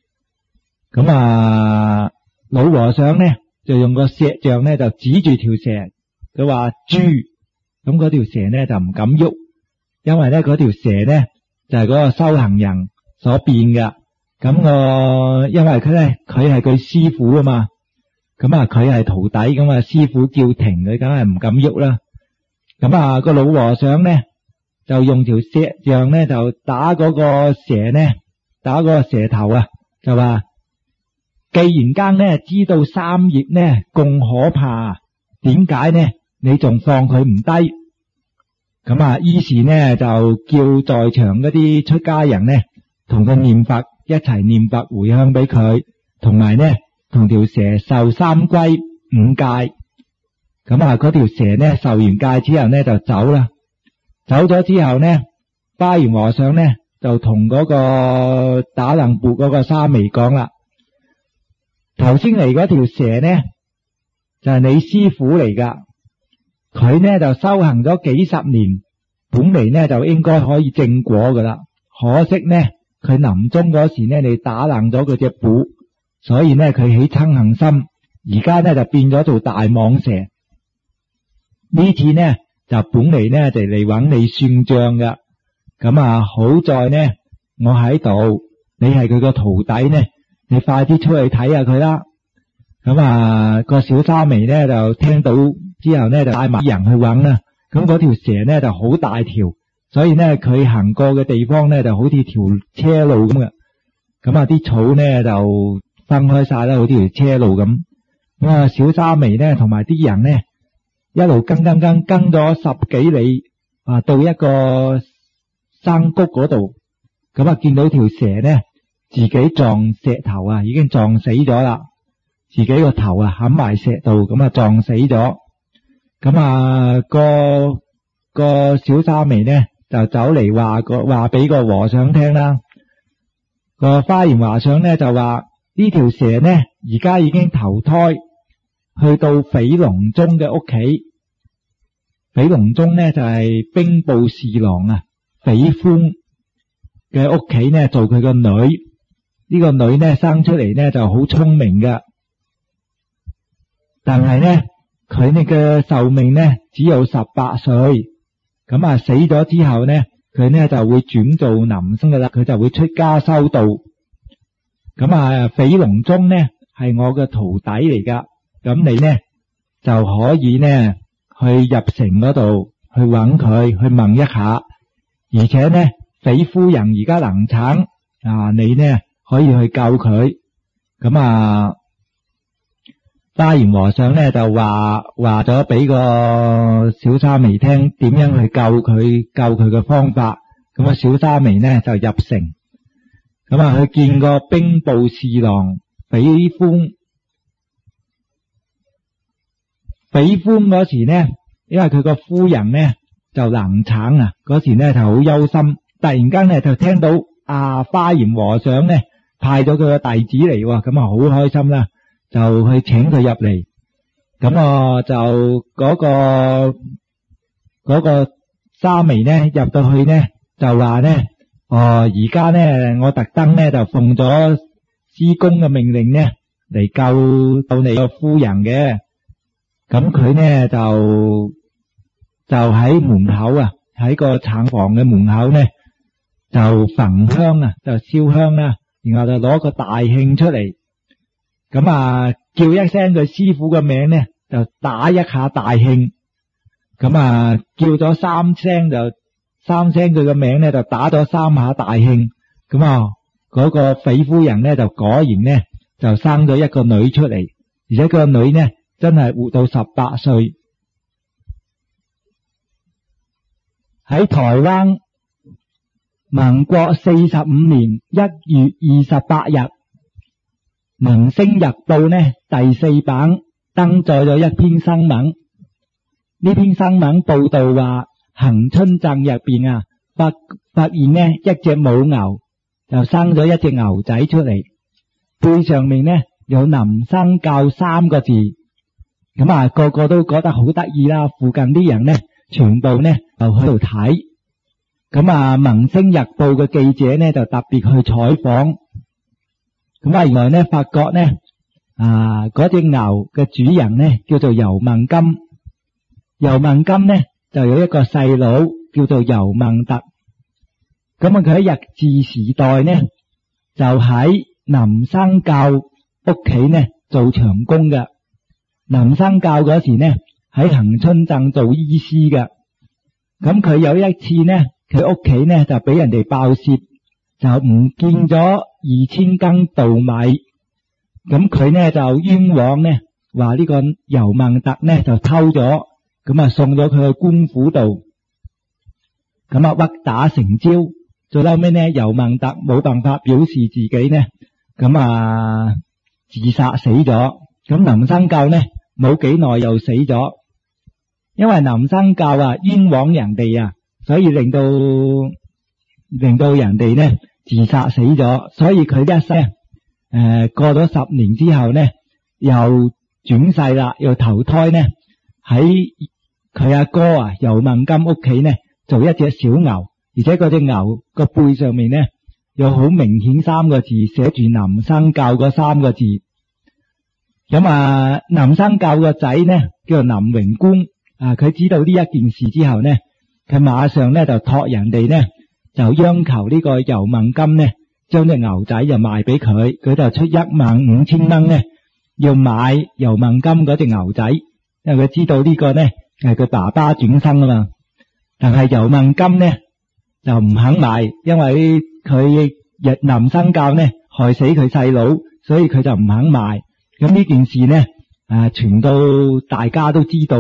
咁老和尚咧就用個石像咧就指住條蛇，佢話豬。咁嗰條蛇咧就唔敢喐，因為咧嗰條蛇咧就係嗰個修行人所變嘅。咁因為佢係佢師傅啊嘛，咁佢係徒弟，咁師傅叫停，佢梗係唔敢喐啦。咁個老和尚咧就用條石像咧就打嗰個蛇咧，打嗰個蛇頭啊，就話既然間咧知道三業咧咁可怕，點解呢你仲放佢唔低？咁於是呢就叫在場嗰啲出家人咧同佢念佛，一齊念佛回向俾佢，同埋呢同條蛇受三歸五戒。咁嗰條蛇呢受完戒之後呢就走啦。走咗之後呢，華嚴和尚呢就同嗰個打爛缽嗰個沙彌講啦：頭先嚟嗰條蛇呢就係你師傅嚟噶，佢呢就修行咗幾十年，本嚟呢就應該可以正果噶啦，可惜呢佢臨終嗰時呢你打爛咗佢隻缽，所以呢佢起嗔恨心，而家呢就變咗做大蟒蛇。呢次呢就本嚟呢就嚟揾你算賬噶，咁好在呢我喺度，你係佢個徒弟呢，你快啲出去睇下佢啦。咁個小沙彌呢就聽到之後呢就帶埋人去揾啦。咁嗰條蛇呢就好大條，所以呢佢行過嘅地方呢就好似條車路咁嘅。咁啲草呢就分開晒啦，好似條車路咁。咁小沙彌呢同埋啲人呢一路跟咗10幾里，到一個山谷嗰度。咁見到條蛇呢自己撞石頭已經撞死咗啦，自己個頭冚埋石度，咁撞死咗。 咁啊個小沙彌呢就走嚟話俾個和尚聽啦。個華嚴和尚呢就話呢條蛇呢而家已經投胎去到匪龍宗嘅屋企。匪龍宗呢就係兵部侍郎啊，匪夫嘅屋企呢做佢個女。呢個女呢生出嚟呢就好聰明嘅，但係呢佢呢嘅壽命呢只有18歲。咁啊死咗之後呢，佢呢就會轉做男生噶啦，佢就會出家修道。咁啊匪龍宗呢係我嘅徒弟嚟噶，咁你呢就可以呢去入城嗰度去揾佢，去問一下。而且呢匪夫人而家難產啊，你呢可以去救佢。咁啊華嚴和尚呢就話咗俾個小沙彌聽點樣去救佢嘅方法。咁啊小沙彌呢就入城，咁啊去見個兵部侍郎匪夫。匪夫嗰時呢，因為佢個夫人呢就難產啊，嗰時呢就好憂心。突然間呢就聽到華嚴和尚呢派咗佢個弟子嚟，咁啊好開心啦，就去請佢入嚟。咁啊就嗰個沙彌呢入到去呢就話呢，而家呢我特登呢就奉咗師公嘅命令呢嚟救到你個夫人嘅。咁佢呢就喺門口啊，喺個產房嘅門口呢就焚香啊，就燒香啦，然後就攞個大磬出嚟，咁啊叫一聲佢師傅嘅名呢，就打一下大磬。咁啊叫咗3聲佢嘅名呢，就打咗3下大磬。咁啊嗰個匪夫人呢就果然呢就生咗一個女出嚟，而且個女呢真係活到18歲。喺台灣民國45年1月28日，民星日報呢第4版登載咗一篇新聞。呢篇新聞報道話，恒春鎮入邊啊發現呢一隻母牛就生咗一隻牛仔出嚟，背上面呢有林生教3個字。咁啊個個都覺得好得意啦，附近啲人呢全部呢就喺度睇。咁啊民星日報嘅記者呢就特別去採訪。咁啊原來呢發覺呢嗰隻牛嘅主人呢叫做游孟金。游孟金呢就有一個細佬叫做游孟特。咁啊佢喺日治時代呢就喺林生教屋企呢做長工嘅。林生教嗰時呢喺恒春鎮做醫師嘅。咁佢有一次呢佢屋企呢就俾人哋爆竊，就唔見咗2000斤稻米。咁佢呢就冤枉呢話呢個游孟特呢就偷咗，咁啊送咗佢去官府度。咁啊屈打成招，最後尾呢游孟特冇辦法表示自己呢，咁啊自殺死咗。咁林生教呢冇幾耐又死咗，因為林生教冤枉人哋啊，所以令到人哋呢自殺死咗。所以佢一生過咗10年之後呢又轉世啦，又投胎呢喺佢阿哥游孟金屋企呢做一隻小牛，而且嗰隻牛個背上面呢有好明顯3個字，寫住林生教嗰3個字。咁林生教個仔呢叫做林榮官佢知道呢一件事之後呢，佢馬上呢就託人哋呢就央求呢個游孟金呢將隻牛仔就賣俾佢，佢就出15000蚊呢要買游孟金嗰隻牛仔，因為佢知道呢個呢係佢爸爸轉生啊嘛。但係游孟金呢就唔肯賣，因為佢林生教呢害死佢細佬，所以佢就唔肯賣。咁呢件事呢傳到大家都知道，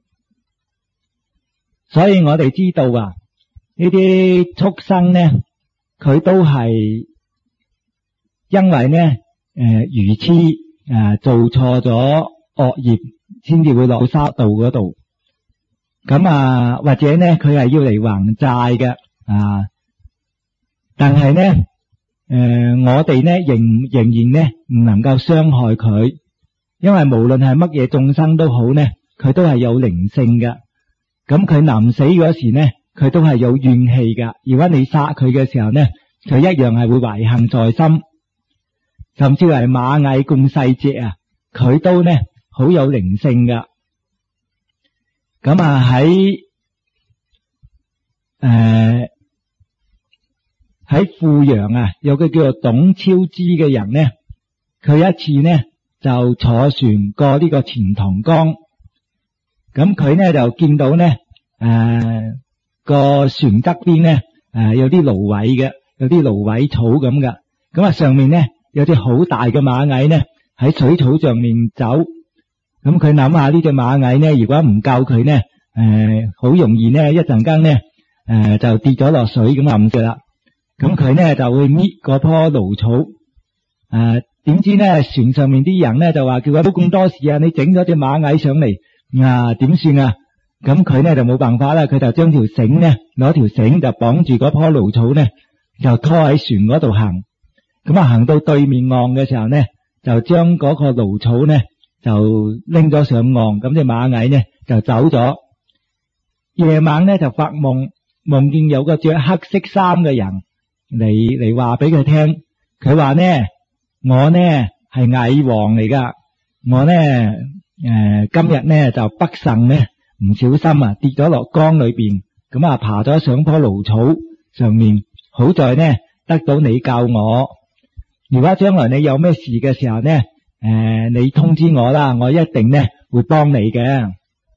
所以我哋知道呢啲畜生呢佢都係因為呢愚痴做錯咗惡業先至會落沙道嗰度。 咁或者咧佢係要嚟還債嘅但係咧我哋咧仍然咧唔能夠傷害佢，因為無論係乜嘢眾生都好咧，佢都係有靈性嘅。咁佢臨死嗰時咧，佢都係有怨氣噶。如果你殺佢嘅時候咧，佢一樣係會懷恨在心，甚至係螞蟻咁細隻佢都咧好有靈性噶。咁喺富陽有個叫做董超之嘅人咧，佢一次咧就坐船過呢個錢塘江，咁佢咧就見到咧個船側邊咧有啲蘆葦嘅，有啲蘆葦草咁噶，咁上面咧有隻好大嘅螞蟻咧喺水草上面走，咁佢諗下呢隻螞蟻咧，如果唔救佢咧，好容易咧一陣間咧就跌咗落水咁冧住啦。咁佢咧就會搣嗰棵蘆草，點知咧船上面啲人咧就話叫佢冇咁多事你整咗隻螞蟻上嚟點算啊？咁佢咧就冇辦法啦，佢就將條繩咧攞條繩就綁住嗰棵蘆草咧，就拖喺船嗰度行。咁行到對面岸嘅時候咧，就將嗰個蘆草咧就拎咗上岸，咁隻螞蟻咧就走咗。夜晚咧就發夢，夢見有個着黑色衫嘅人嚟話俾佢聽，佢話咧我咧係蟻王嚟噶，我咧今日咧就不慎咧唔小心跌咗落江裏邊，咁爬咗上棵蘆草上面，好在咧得到你救我。如果將來你有咩事嘅時候咧你通知我啦，我一定咧會幫你嘅。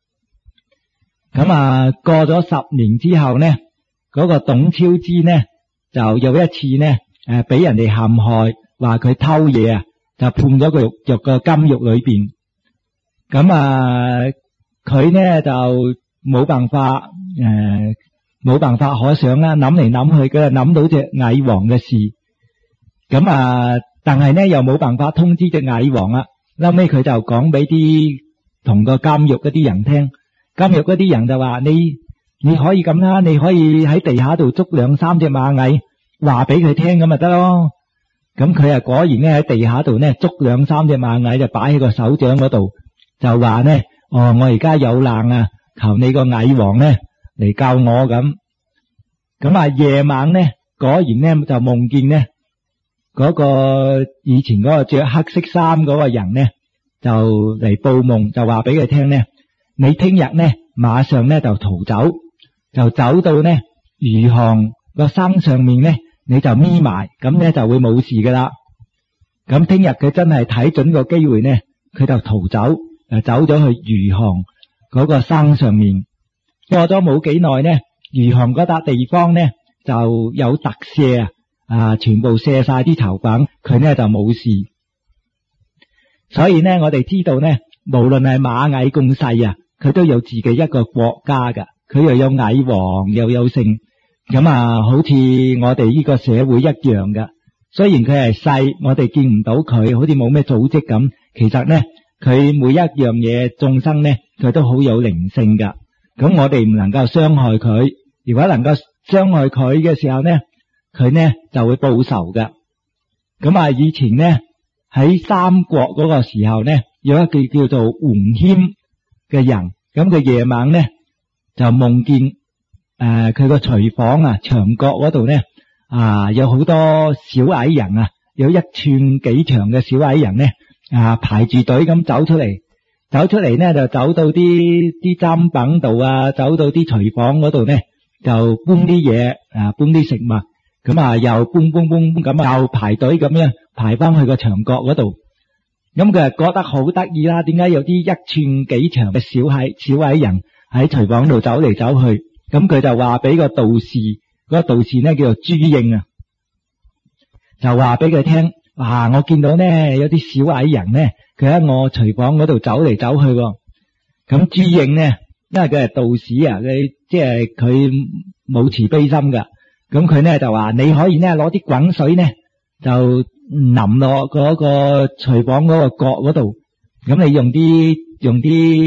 咁過咗10年之後咧，嗰個董超之咧就有一次咧俾人哋陷害，話佢偷嘢就判咗佢入個監獄裏邊。咁佢咧就冇辦法可想啦，諗嚟諗去佢就諗到隻蟻王嘅事。咁但係咧又冇辦法通知隻蟻王啦。後尾佢就講俾啲同個監獄嗰啲人聽，監獄嗰啲人就話你可以咁啦，你可以喺地下度捉2-3隻螞蟻，話俾佢聽咁咪得咯。咁佢果然咧喺地下度咧捉2-3隻螞蟻，就擺喺個手掌嗰度，就話咧我而家有難求你個蟻王咧嚟救我咁。咁夜晚咧果然咧就夢見咧嗰個以前嗰個着黑色衫嗰個人咧就嚟報夢，就話俾佢聽咧，你聽日咧馬上咧就逃走，就走到咧魚塘個山上面咧你就眯埋，咁咧就會冇事噶啦。咁聽日佢真係睇準個機會咧，佢就逃走，走咗去魚塘嗰個山上面。過咗冇幾耐咧，魚塘嗰笪地方咧就有特赦全部卸晒啲囚犯，佢咧就冇事。所以咧我哋知道咧，無論係螞蟻咁細佢都有自己一個國家噶，佢又有蟻王又有姓。咁好似我哋呢個社會一樣噶，雖然佢係細，我哋見唔到佢，好似冇咩組織咁，其實咧佢每一樣嘢眾生咧佢都好有靈性噶。咁我哋唔能夠傷害佢，如果能夠傷害佢嘅時候咧，佢咧就會報仇噶。咁以前咧喺三國嗰個時候咧，有一個叫做桓謙嘅人，咁佢夜晚咧就夢見佢個廚房牆角嗰度咧有好多小矮人有1寸幾長嘅小矮人咧排住隊咁走出嚟咧就走到啲砧板度走到啲廚房嗰度咧就搬啲嘢搬啲食物，咁又搬咁又排隊咁樣排翻去個牆角嗰度。咁佢覺得好得意啦，點解有啲1寸幾長嘅小矮人喺廚房度走嚟走去？咁佢就話俾個道士，嗰個道士咧叫做朱應就話俾佢聽，我見到咧有啲小矮人咧，佢喺我廚房嗰度走嚟走去。咁朱應咧，因為佢係道士佢即係佢冇慈悲心噶，咁佢咧就話你可以咧攞啲滾水咧就淋落嗰個廚房嗰個角嗰度，咁你用啲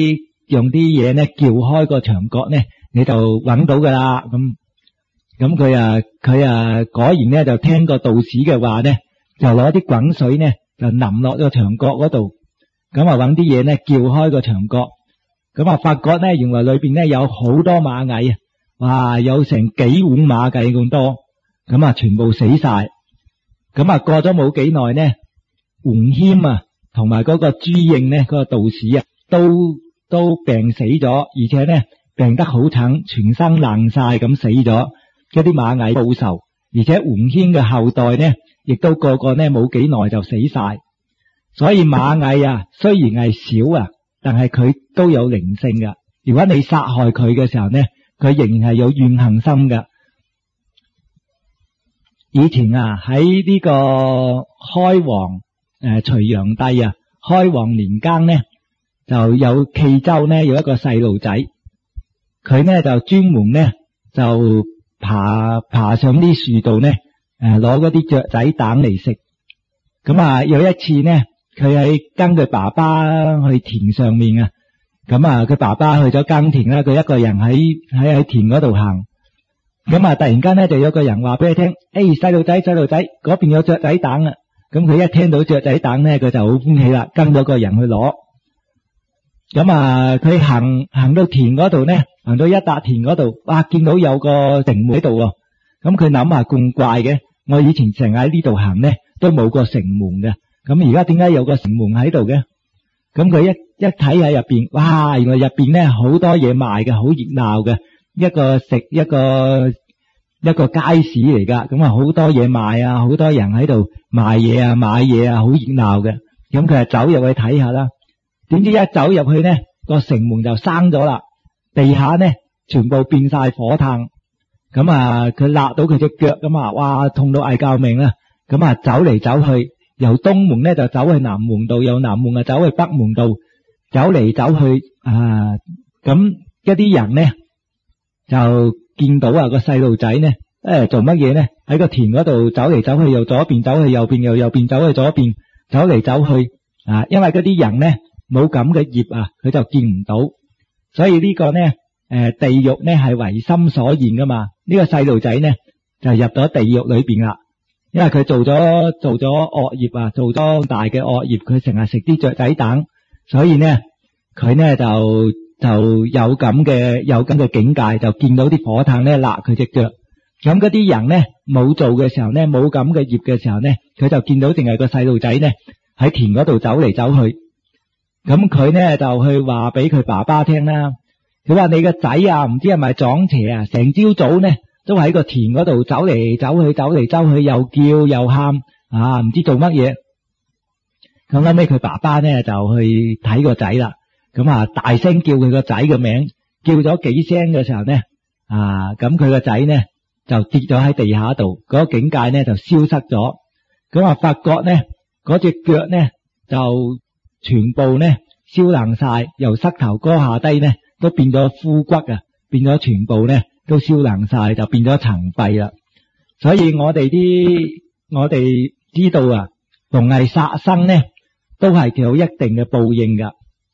用啲嘢咧撬開個牆角咧，你就揾到噶啦。咁佢果然咧就聽個道士嘅話咧，就攞啲滾水咧就淋落個牆角嗰度，咁揾啲嘢咧撬開個牆角，咁發覺咧原來裏邊咧有好多螞蟻啊，哇，有成幾碗螞蟻咁多，咁全部死晒。咁過咗冇幾耐咧，黃謙啊同埋嗰個朱應咧，嗰個道士啊都病死咗，而且咧病得好慘，全身爛晒咁死咗。嗰啲螞蟻報仇，而且黃謙嘅後代咧，亦都個個咧冇幾耐就死晒。所以螞蟻啊，雖然係少啊，但係佢都有靈性噶。如果你殺害佢嘅時候咧，佢仍然係有怨恨心噶。以前啊喺呢個開皇隋煬帝啊，開皇年間咧，就有冀州咧有一個細路仔，佢咧就專門咧就爬上啲樹度咧，攞嗰啲雀仔蛋嚟食。咁有一次咧，佢喺跟佢爸爸去田上面啊，咁佢爸爸去咗耕田啦，佢一個人喺田嗰度行。咁突然間咧就有個人話俾佢聽，細路仔嗰邊有雀仔蛋啊！咁佢一聽到雀仔蛋咧，佢就好歡喜啦，跟咗個人去攞。咁佢行到田嗰度咧，行到一笪田嗰度，哇，見到有個城門喺度喎。咁佢諗下咁怪嘅，我以前成日喺呢度行咧都冇個城門嘅，咁而家點解有個城門喺度嘅？咁佢一睇喺入邊，哇，原來入邊咧好多嘢賣嘅，好熱鬧嘅，一個街市嚟噶。咁好多嘢賣啊，好多人喺度賣嘢啊，買嘢啊，好熱鬧嘅。咁佢就走入去睇下啦。點知一走入去咧，個城門就閂咗啦，地下咧全部變晒火炭。咁佢辣到佢隻腳咁哇，痛到嗌救命啦。咁走嚟走去，由東門咧就走去南門道，由南門走去北門道，走嚟走去咁一啲人咧就見到個細路仔咧做乜嘢咧？喺個田嗰度走嚟走去，由左邊走去右邊，由右邊走去左邊，走嚟走去因為嗰啲人咧冇咁嘅業佢就見唔到，所以呢個咧地獄咧係唯心所現噶嘛。呢個細路仔咧就入咗地獄裏邊啦，因為佢做咗惡業做咗大嘅惡業，佢成日食啲雀仔蛋，所以咧佢咧就有咁嘅境界，就見到啲火炭咧辣佢隻腳。咁嗰啲人咧冇做嘅時候咧，冇咁嘅業嘅時候咧，佢就見到淨係個細路仔咧喺田嗰度走嚟走去。咁佢咧就去話俾佢爸爸聽啦。佢話你個仔唔知係咪撞邪成朝早咧都喺個田嗰度走嚟走去，走嚟走去，又叫又喊唔知做乜嘢。咁後尾佢爸爸咧就去睇個仔啦。咁大聲叫佢個仔嘅名，叫咗幾聲嘅時候咧咁佢個仔咧就跌咗喺地下度，嗰個境界咧就消失咗。咁發覺咧嗰隻腳咧就全部咧燒爛晒，由膝頭哥下低咧都變咗枯骨變咗全部咧都燒爛晒，就變咗殘廢啦。所以我哋知道逢係殺生咧都係有一定嘅報應噶。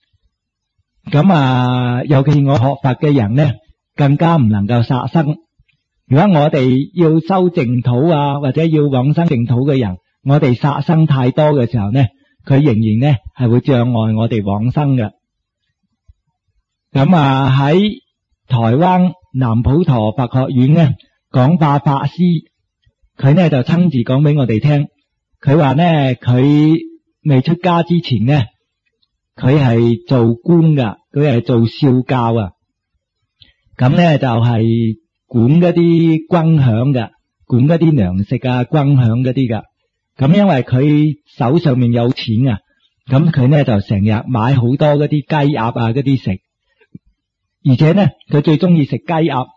咁尤其我學佛嘅人咧更加唔能夠殺生。如果我哋要修淨土或者要往生淨土嘅人，我哋殺生太多嘅時候咧，佢仍然咧係會障礙我哋往生嘅。咁喺台灣南普陀佛學院咧，廣化法師佢咧就親自講俾我哋聽，佢話咧佢未出家之前咧，佢係做官噶，佢係做少教咁咧就係管嗰啲軍餉噶，管嗰啲糧食軍餉嗰啲噶。咁因為佢手上面有錢咁佢咧就成日買好多嗰啲雞鴨嗰啲食，而且咧佢最中意食雞鴨。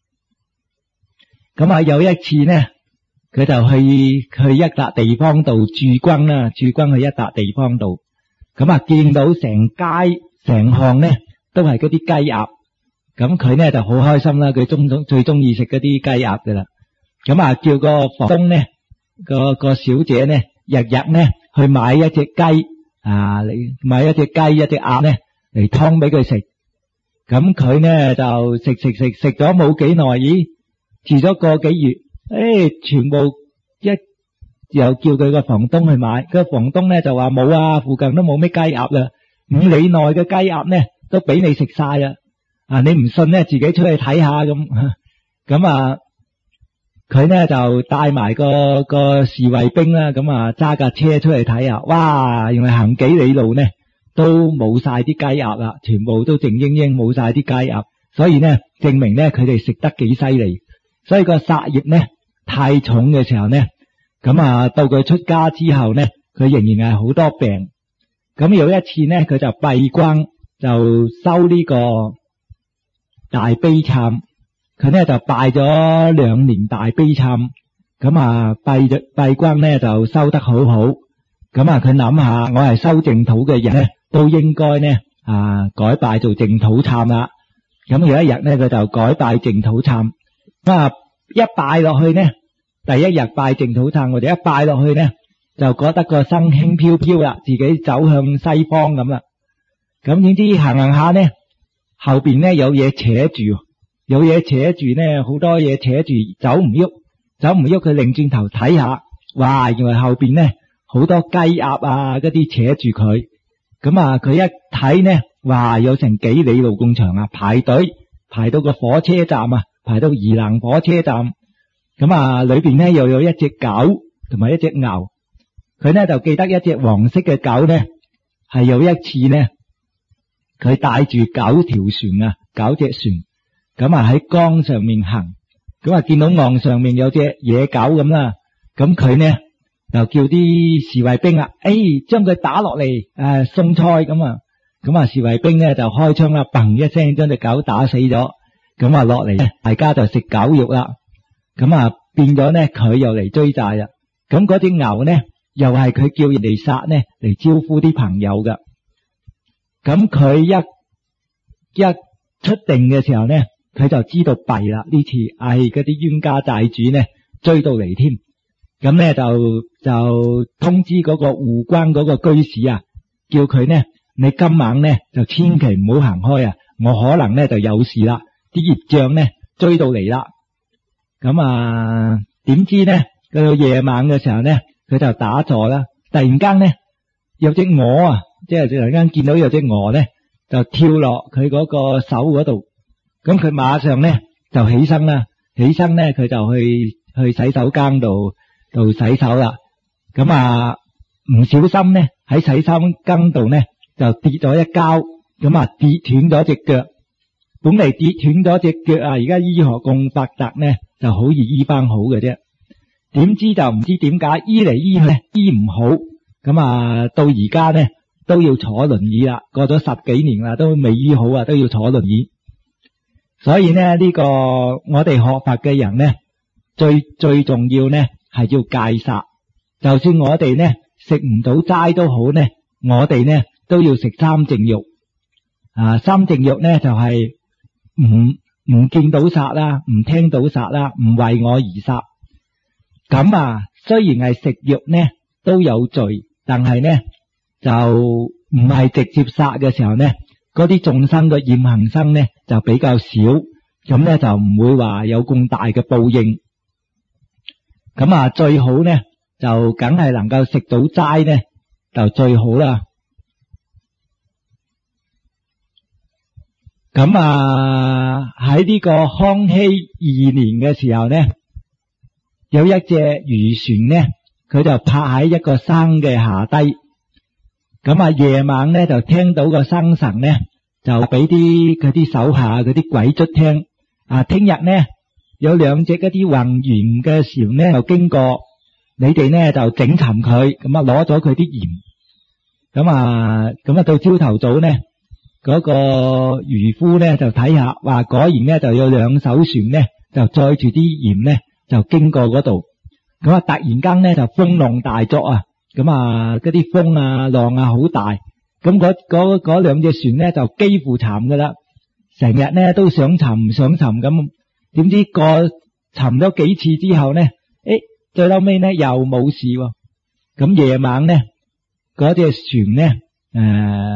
咁有一次咧，佢就去一笪地方度駐軍啦，駐軍去一笪地方度，咁見到成街成巷咧都係嗰啲雞鴨，咁佢咧就好開心啦，佢最中意食嗰啲雞鴨噶啦。咁叫個房東咧個小姐咧日日咧去買一隻雞買一隻雞一隻鴨咧嚟劏俾佢食， 咁佢呢就食咗冇幾耐，咦，遲咗個幾月，全部又叫佢個房東去買，個房東呢就話冇啊，附近都冇咩雞鴨啦，5里內嘅雞鴨呢都俾你食晒啦，你唔信呢自己出去睇下咁啊，佢呢就帶埋個侍衛兵啦，咁啊揸架車出去睇下，哇，原來行幾里路呢都冇晒啲雞鴨啦，全部都靜英英冇晒啲雞鴨，所以呢證明呢佢哋食得幾犀利，所以個殺業呢太重嘅時候呢，咁啊到佢出家之後呢，佢仍然係好多病。咁有一次呢，佢就閉關就修呢個大悲懺，佢呢就拜咗2年大悲懺，咁啊閉關呢就修得好好，咁啊佢諗下我係修淨土嘅人呢，都應該呢改拜做淨土懺啦。咁有一日呢，佢就改拜淨土懺，咁啊一拜落去呢，第一日拜淨土懺，我哋一拜落去呢，就覺得個身輕飄飄啦，自己走向西方咁啦。咁點知行下呢，後邊呢有嘢扯住呢，好多嘢扯住，走唔喐，佢擰轉頭睇下，哇，原來後邊呢好多雞鴨啊，嗰啲扯住佢。咁啊佢一睇呢，哇，有成幾里路咁長啊，排隊排到個火車站啊，排到宜蘭火車站。咁啊裏邊呢又有一隻狗同埋一隻牛。佢呢就記得一隻黃色嘅狗呢，係有一次呢，佢帶住9條船啊，9隻船，咁啊喺江上面行，咁啊見到岸上面有隻野狗咁啦，咁佢呢就叫啲侍衛兵啊，將佢打落嚟送菜咁啊，咁啊侍衛兵呢就開槍啦，砰一聲將隻狗打死咗，咁啊落嚟大家就食狗肉啦，咁啊變咗呢佢又嚟追債啦，咁嗰隻牛呢又係佢叫人哋殺呢嚟招呼啲朋友噶，咁佢一出定嘅時候呢，佢就知道弊啦，呢次嗰啲冤家債主呢追到嚟添，咁呢就通知嗰個護關嗰個居士啊，叫佢呢你今晚呢就千祈唔好行開啊，我可能呢就有事啦，啲業障呢追到嚟啦。咁啊點知呢去到夜晚嘅時候呢，佢就打坐啦，突然間呢有隻鵝啊，即係突然間見到有隻鵝呢就跳落佢嗰個手嗰度，咁佢馬上呢就起身啦，佢就去洗手間度洗手啦，咁啊唔小心呢喺洗手間度呢就跌咗一跤，咁啊跌斷咗隻腳，本嚟跌斷咗隻腳啊，而家醫學咁發達呢就好易醫翻好嘅啫，點知就唔知點解醫嚟醫去呢醫唔好，咁啊到而家呢都要坐輪椅啦，過咗10幾年啦都未醫好啊，都要坐輪椅。所以呢呢個我哋學法嘅人呢最重要呢係要戒殺，就算我哋呢食唔到齋都好呢，我哋呢都要食三淨肉。三淨肉呢就係唔見到殺啦，唔聽到殺啦，唔為我而殺。咁啊雖然係食肉呢都有罪，但係呢就唔係直接殺嘅時候呢，嗰啲眾生嘅厭行生呢就比較少，咁呢就唔會話有咁大嘅報應。咁啊最好呢就梗係能夠食到齋呢就最好啦。咁啊喺呢個康熙2年嘅時候呢，有一隻漁船呢佢就泊喺一個山嘅下低，咁啊夜晚呢就聽到個生神呢就俾佢啲手下嗰啲鬼卒聽，聽日呢有2隻嗰啲宏源嘅船呢就經過，你哋呢就整沉佢，咁啊攞咗佢啲鹽，咁啊到朝頭早呢嗰個漁夫呢就睇下，話果然呢就有2艘船呢就載住啲鹽呢就經過嗰度，咁啊突然間呢就風浪大作啊，咁啊嗰啲風啊浪啊好大，咁嗰2隻船呢就幾乎沉噶啦，成日呢都想沉咁，點知過沉咗幾次之後呢，最後尾呢又冇事喎。咁夜晚呢嗰隻船呢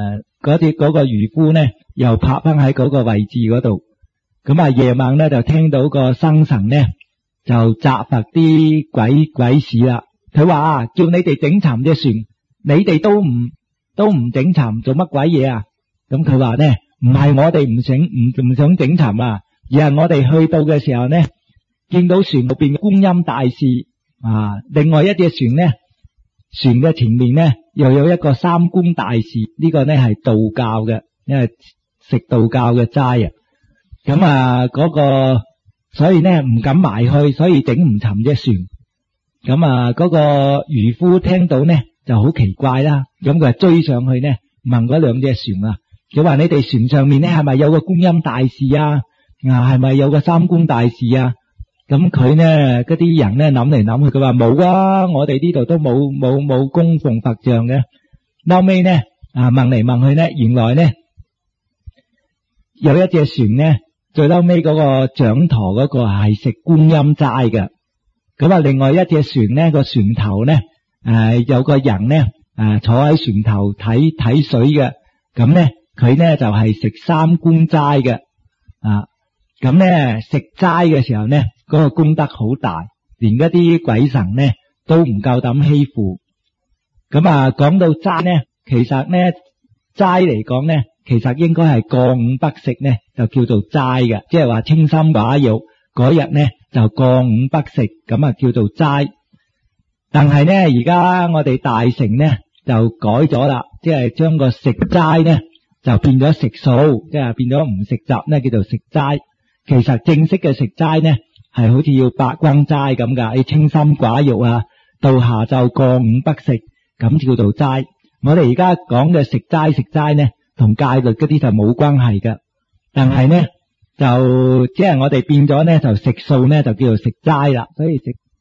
嗰個漁夫呢又拍翻喺嗰個位置嗰度。咁夜晚呢就聽到個生神呢就責罰啲鬼使啦。佢話叫你哋整沉隻船，你哋都唔整沉，做乜鬼嘢啊？咁佢話呢，唔係我哋唔想整沉啊，而係我哋去到嘅時候呢，見到船後邊觀音大士啊，另外一隻船呢，船嘅前面呢又有一個三官大士，呢個呢係道教嘅，因為食道教嘅齋啊。咁嗰個所以呢唔敢埋去，所以整唔沉隻船。咁嗰個漁夫聽到呢就好奇怪啦，咁佢就追上去呢問嗰兩隻船啊，佢話你哋船上面呢係咪有個觀音大士啊？係咪有個三官大士啊？咁佢呢嗰啲人呢諗嚟諗去，佢話冇啊，我哋呢度都冇供奉佛像嘅。後尾呢問嚟問去呢，原來呢有一隻船呢，最後尾嗰個掌舵嗰個係食觀音齋嘅。咁另外一隻船呢個船頭呢有個人呢坐喺船頭睇水嘅。咁呢佢呢就係食三官齋嘅。咁呢食齋嘅時候呢，嗰個功德好大，連嗰啲鬼神呢都唔夠膽欺負。咁講到齋呢，其實呢齋嚟講呢，其實應該係過午不食呢就叫做齋嘅，即係話清心寡欲嗰日呢就過午不食，咁叫做齋。但係呢而家我哋大乘呢就改咗啦，即係將個食齋呢就變咗食素，即係變咗唔食雜呢叫做食齋。其實正式嘅食齋呢係好似要八關齋咁噶，要清心寡欲到下晝過午不食，咁叫做齋。我哋而家講嘅食齋呢同戒律嗰啲就冇關係噶，但係呢就即係我哋變咗呢就食素呢就叫做食齋啦。所以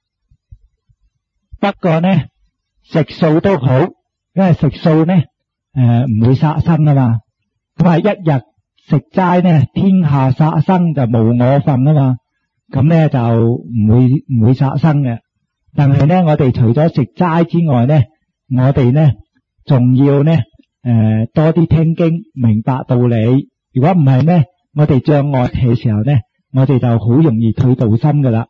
不過呢食素都好，因為食素呢唔會殺生啊嘛。咁一日食齋呢，天下殺生就無我份啊嘛。咁呢就唔會殺生嘅。但係呢我哋除咗食齋之外呢，我哋呢仲要呢多啲聽經，明白道理。如果唔係呢，我哋障礙嘅時候呢，我哋就好容易退道心噶啦。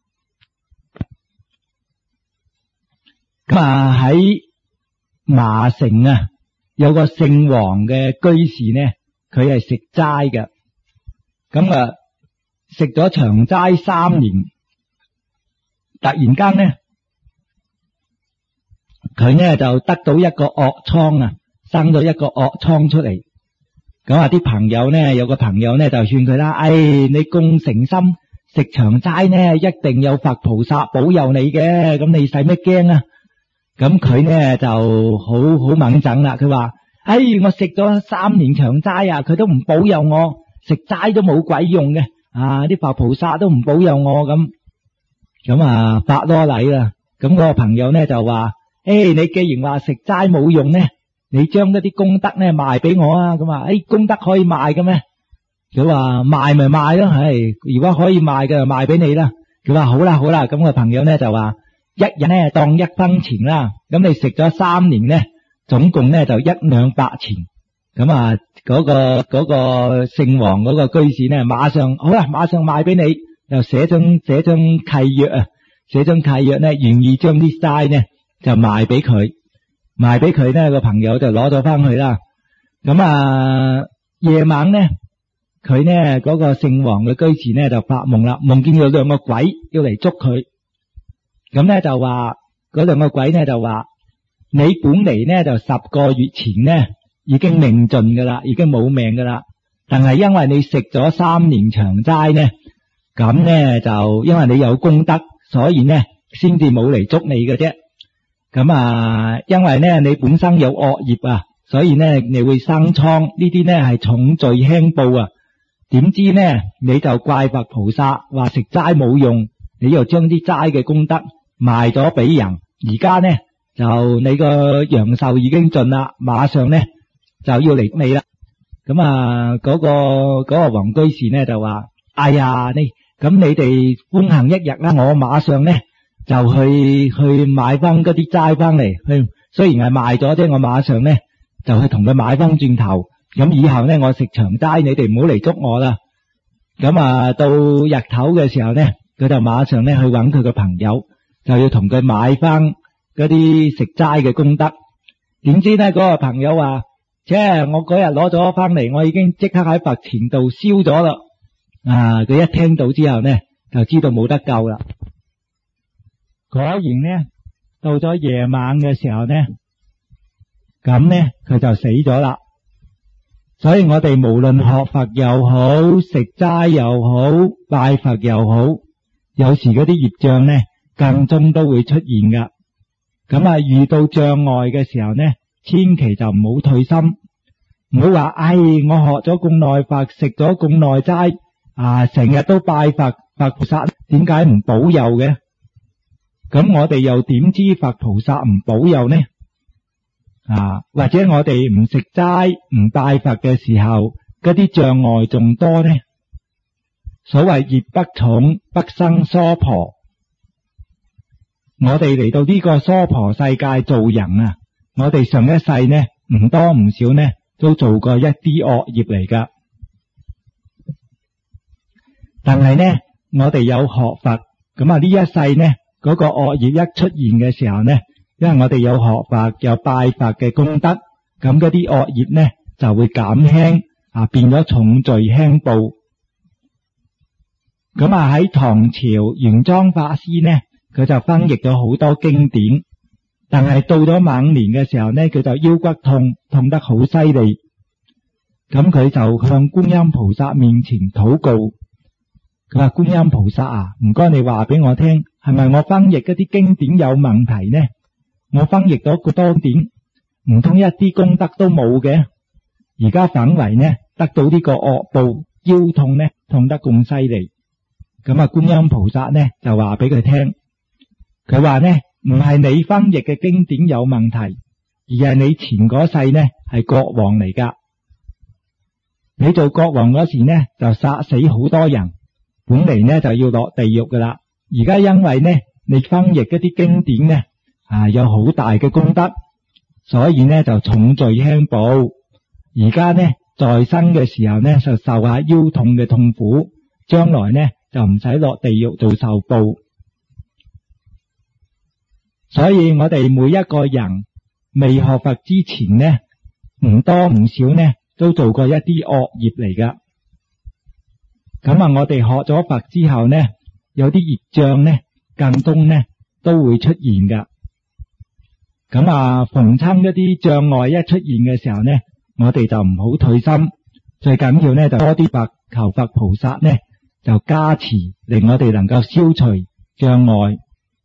咁喺麻城有個姓黃嘅居士呢，佢係食齋嘅。咁食咗長齋3年，突然間呢佢呢就得到一個惡瘡生咗一個惡瘡出嚟。咁啲朋友呢，有個朋友呢就勸佢啦，你咁誠心食長齋呢，一定有佛菩薩保佑你嘅，咁你使乜驚啊？咁佢呢就好猛整啦，佢話我食咗3年長齋佢都唔保佑我，食齋都冇鬼用嘅，啲佛菩薩都唔保佑我咁發囉禮啦。咁嗰個朋友呢就話，你既然話食齋冇用呢，你將一啲功德呢賣俾我啊。咁功德可以賣嘅咩？佢話賣咪賣咯，如果可以賣嘅就賣俾你啦。佢話好啦，咁個朋友呢就話一日呢當1分錢啦，咁你食咗3年呢，總共呢就1兩百錢。咁嗰個姓黃嗰個居士呢，馬上賣俾你，又寫張契約寫張契約呢，願意將啲齋呢就賣俾佢呢，個朋友就攞咗翻去啦。咁夜晚呢，佢呢嗰個姓黃嘅居士呢就發夢啦，夢見有2個鬼要嚟捉佢。咁呢就話嗰2個鬼呢就話，你本嚟呢就10個月前呢已經命盡噶啦，已經冇命噶啦，但係因為你食咗3年長齋呢，咁呢就因為你有功德，所以呢先至冇嚟捉你嘅啫。咁因為呢你本身有惡業所以呢你會生瘡，呢啲呢係重罪輕報點知呢你就怪佛菩薩話食齋冇用，你又將啲齋嘅功德賣咗俾人，而家呢就你個陽壽已經盡啦，馬上呢就要嚟捉你啦。咁嗰個黃居士呢就話，咁你哋寬行1日啦，我馬上呢就去買翻嗰啲齋翻嚟，雖然係賣咗啫，我馬上呢就去同佢買翻轉頭，咁以後呢我食長齋，你哋唔好嚟捉我啦。咁到日頭嘅時候呢，佢就馬上呢去揾佢個朋友，就要同佢買翻嗰啲食齋嘅功德。點知呢嗰個朋友話，我嗰日攞咗翻嚟，我已經即刻喺佛前度燒咗啦。佢一聽到之後呢，就知道冇得救啦。果然呢，到咗夜晚嘅時候呢，咁呢佢就死咗啦。所以我哋無論學佛又好，食齋又好，拜佛又好，有時嗰啲業障呢，間中都會出現噶。咁遇到障礙嘅時候呢，千祈就唔好退心，唔好話我學咗咁耐佛，食咗咁耐齋，成日都拜佛菩薩，點解唔保佑嘅？咁我哋又點知佛菩薩唔保佑呢？或者我哋唔食齋唔拜佛嘅時候，嗰啲障礙仲多呢？所謂業不重，不生娑婆。我哋嚟到呢個娑婆世界做人我哋上一世呢唔多唔少呢都做過一啲惡業嚟噶。但係呢我哋有學佛，咁呢一世呢嗰個惡業一出現嘅時候呢，因為我哋有學佛有拜佛嘅功德，咁嗰啲惡業呢就會減輕，變咗重罪輕報。咁喺唐朝玄奘法師呢，佢就翻譯咗好多經典，但係到咗晚年嘅時候呢，佢就腰骨痛得好犀利，咁佢就向觀音菩薩面前禱告，佢話觀音菩薩唔該你話俾我聽，係咪我翻譯嗰啲經典有問題呢？我翻譯咗咁多典，唔通一啲功德都冇嘅？而家反為呢得到呢個惡報，腰痛呢痛得咁犀利。咁觀音菩薩呢就話俾佢聽，佢話呢唔係你翻譯嘅經典有問題，而係你前嗰世呢係國王嚟噶。你做國王嗰時呢就殺死好多人，本嚟呢就要落地獄噶啦。而家因為呢你翻譯嗰啲經典呢有好大嘅功德，所以呢就重罪輕報。而家呢在生嘅時候呢就受下腰痛嘅痛苦，將來呢就唔使落地獄做受報。所以我哋每一個人未學佛之前呢，唔多唔少呢都做過一啲惡業嚟噶。咁我哋學咗佛之後呢，有啲業障呢間中呢都會出現噶。咁逢親一啲障礙一出現嘅時候呢，我哋就唔好退心，最緊要呢就多啲佛求佛菩薩呢就加持，令我哋能夠消除障礙。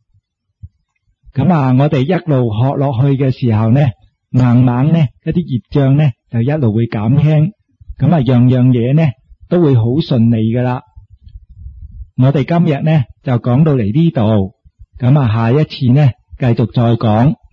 咁我哋一路學落去嘅時候呢，慢慢呢一啲業障呢就一路會減輕，咁樣樣嘢呢都會好順利噶啦。我哋今日呢就講到嚟呢度，咁下一次呢繼續再講。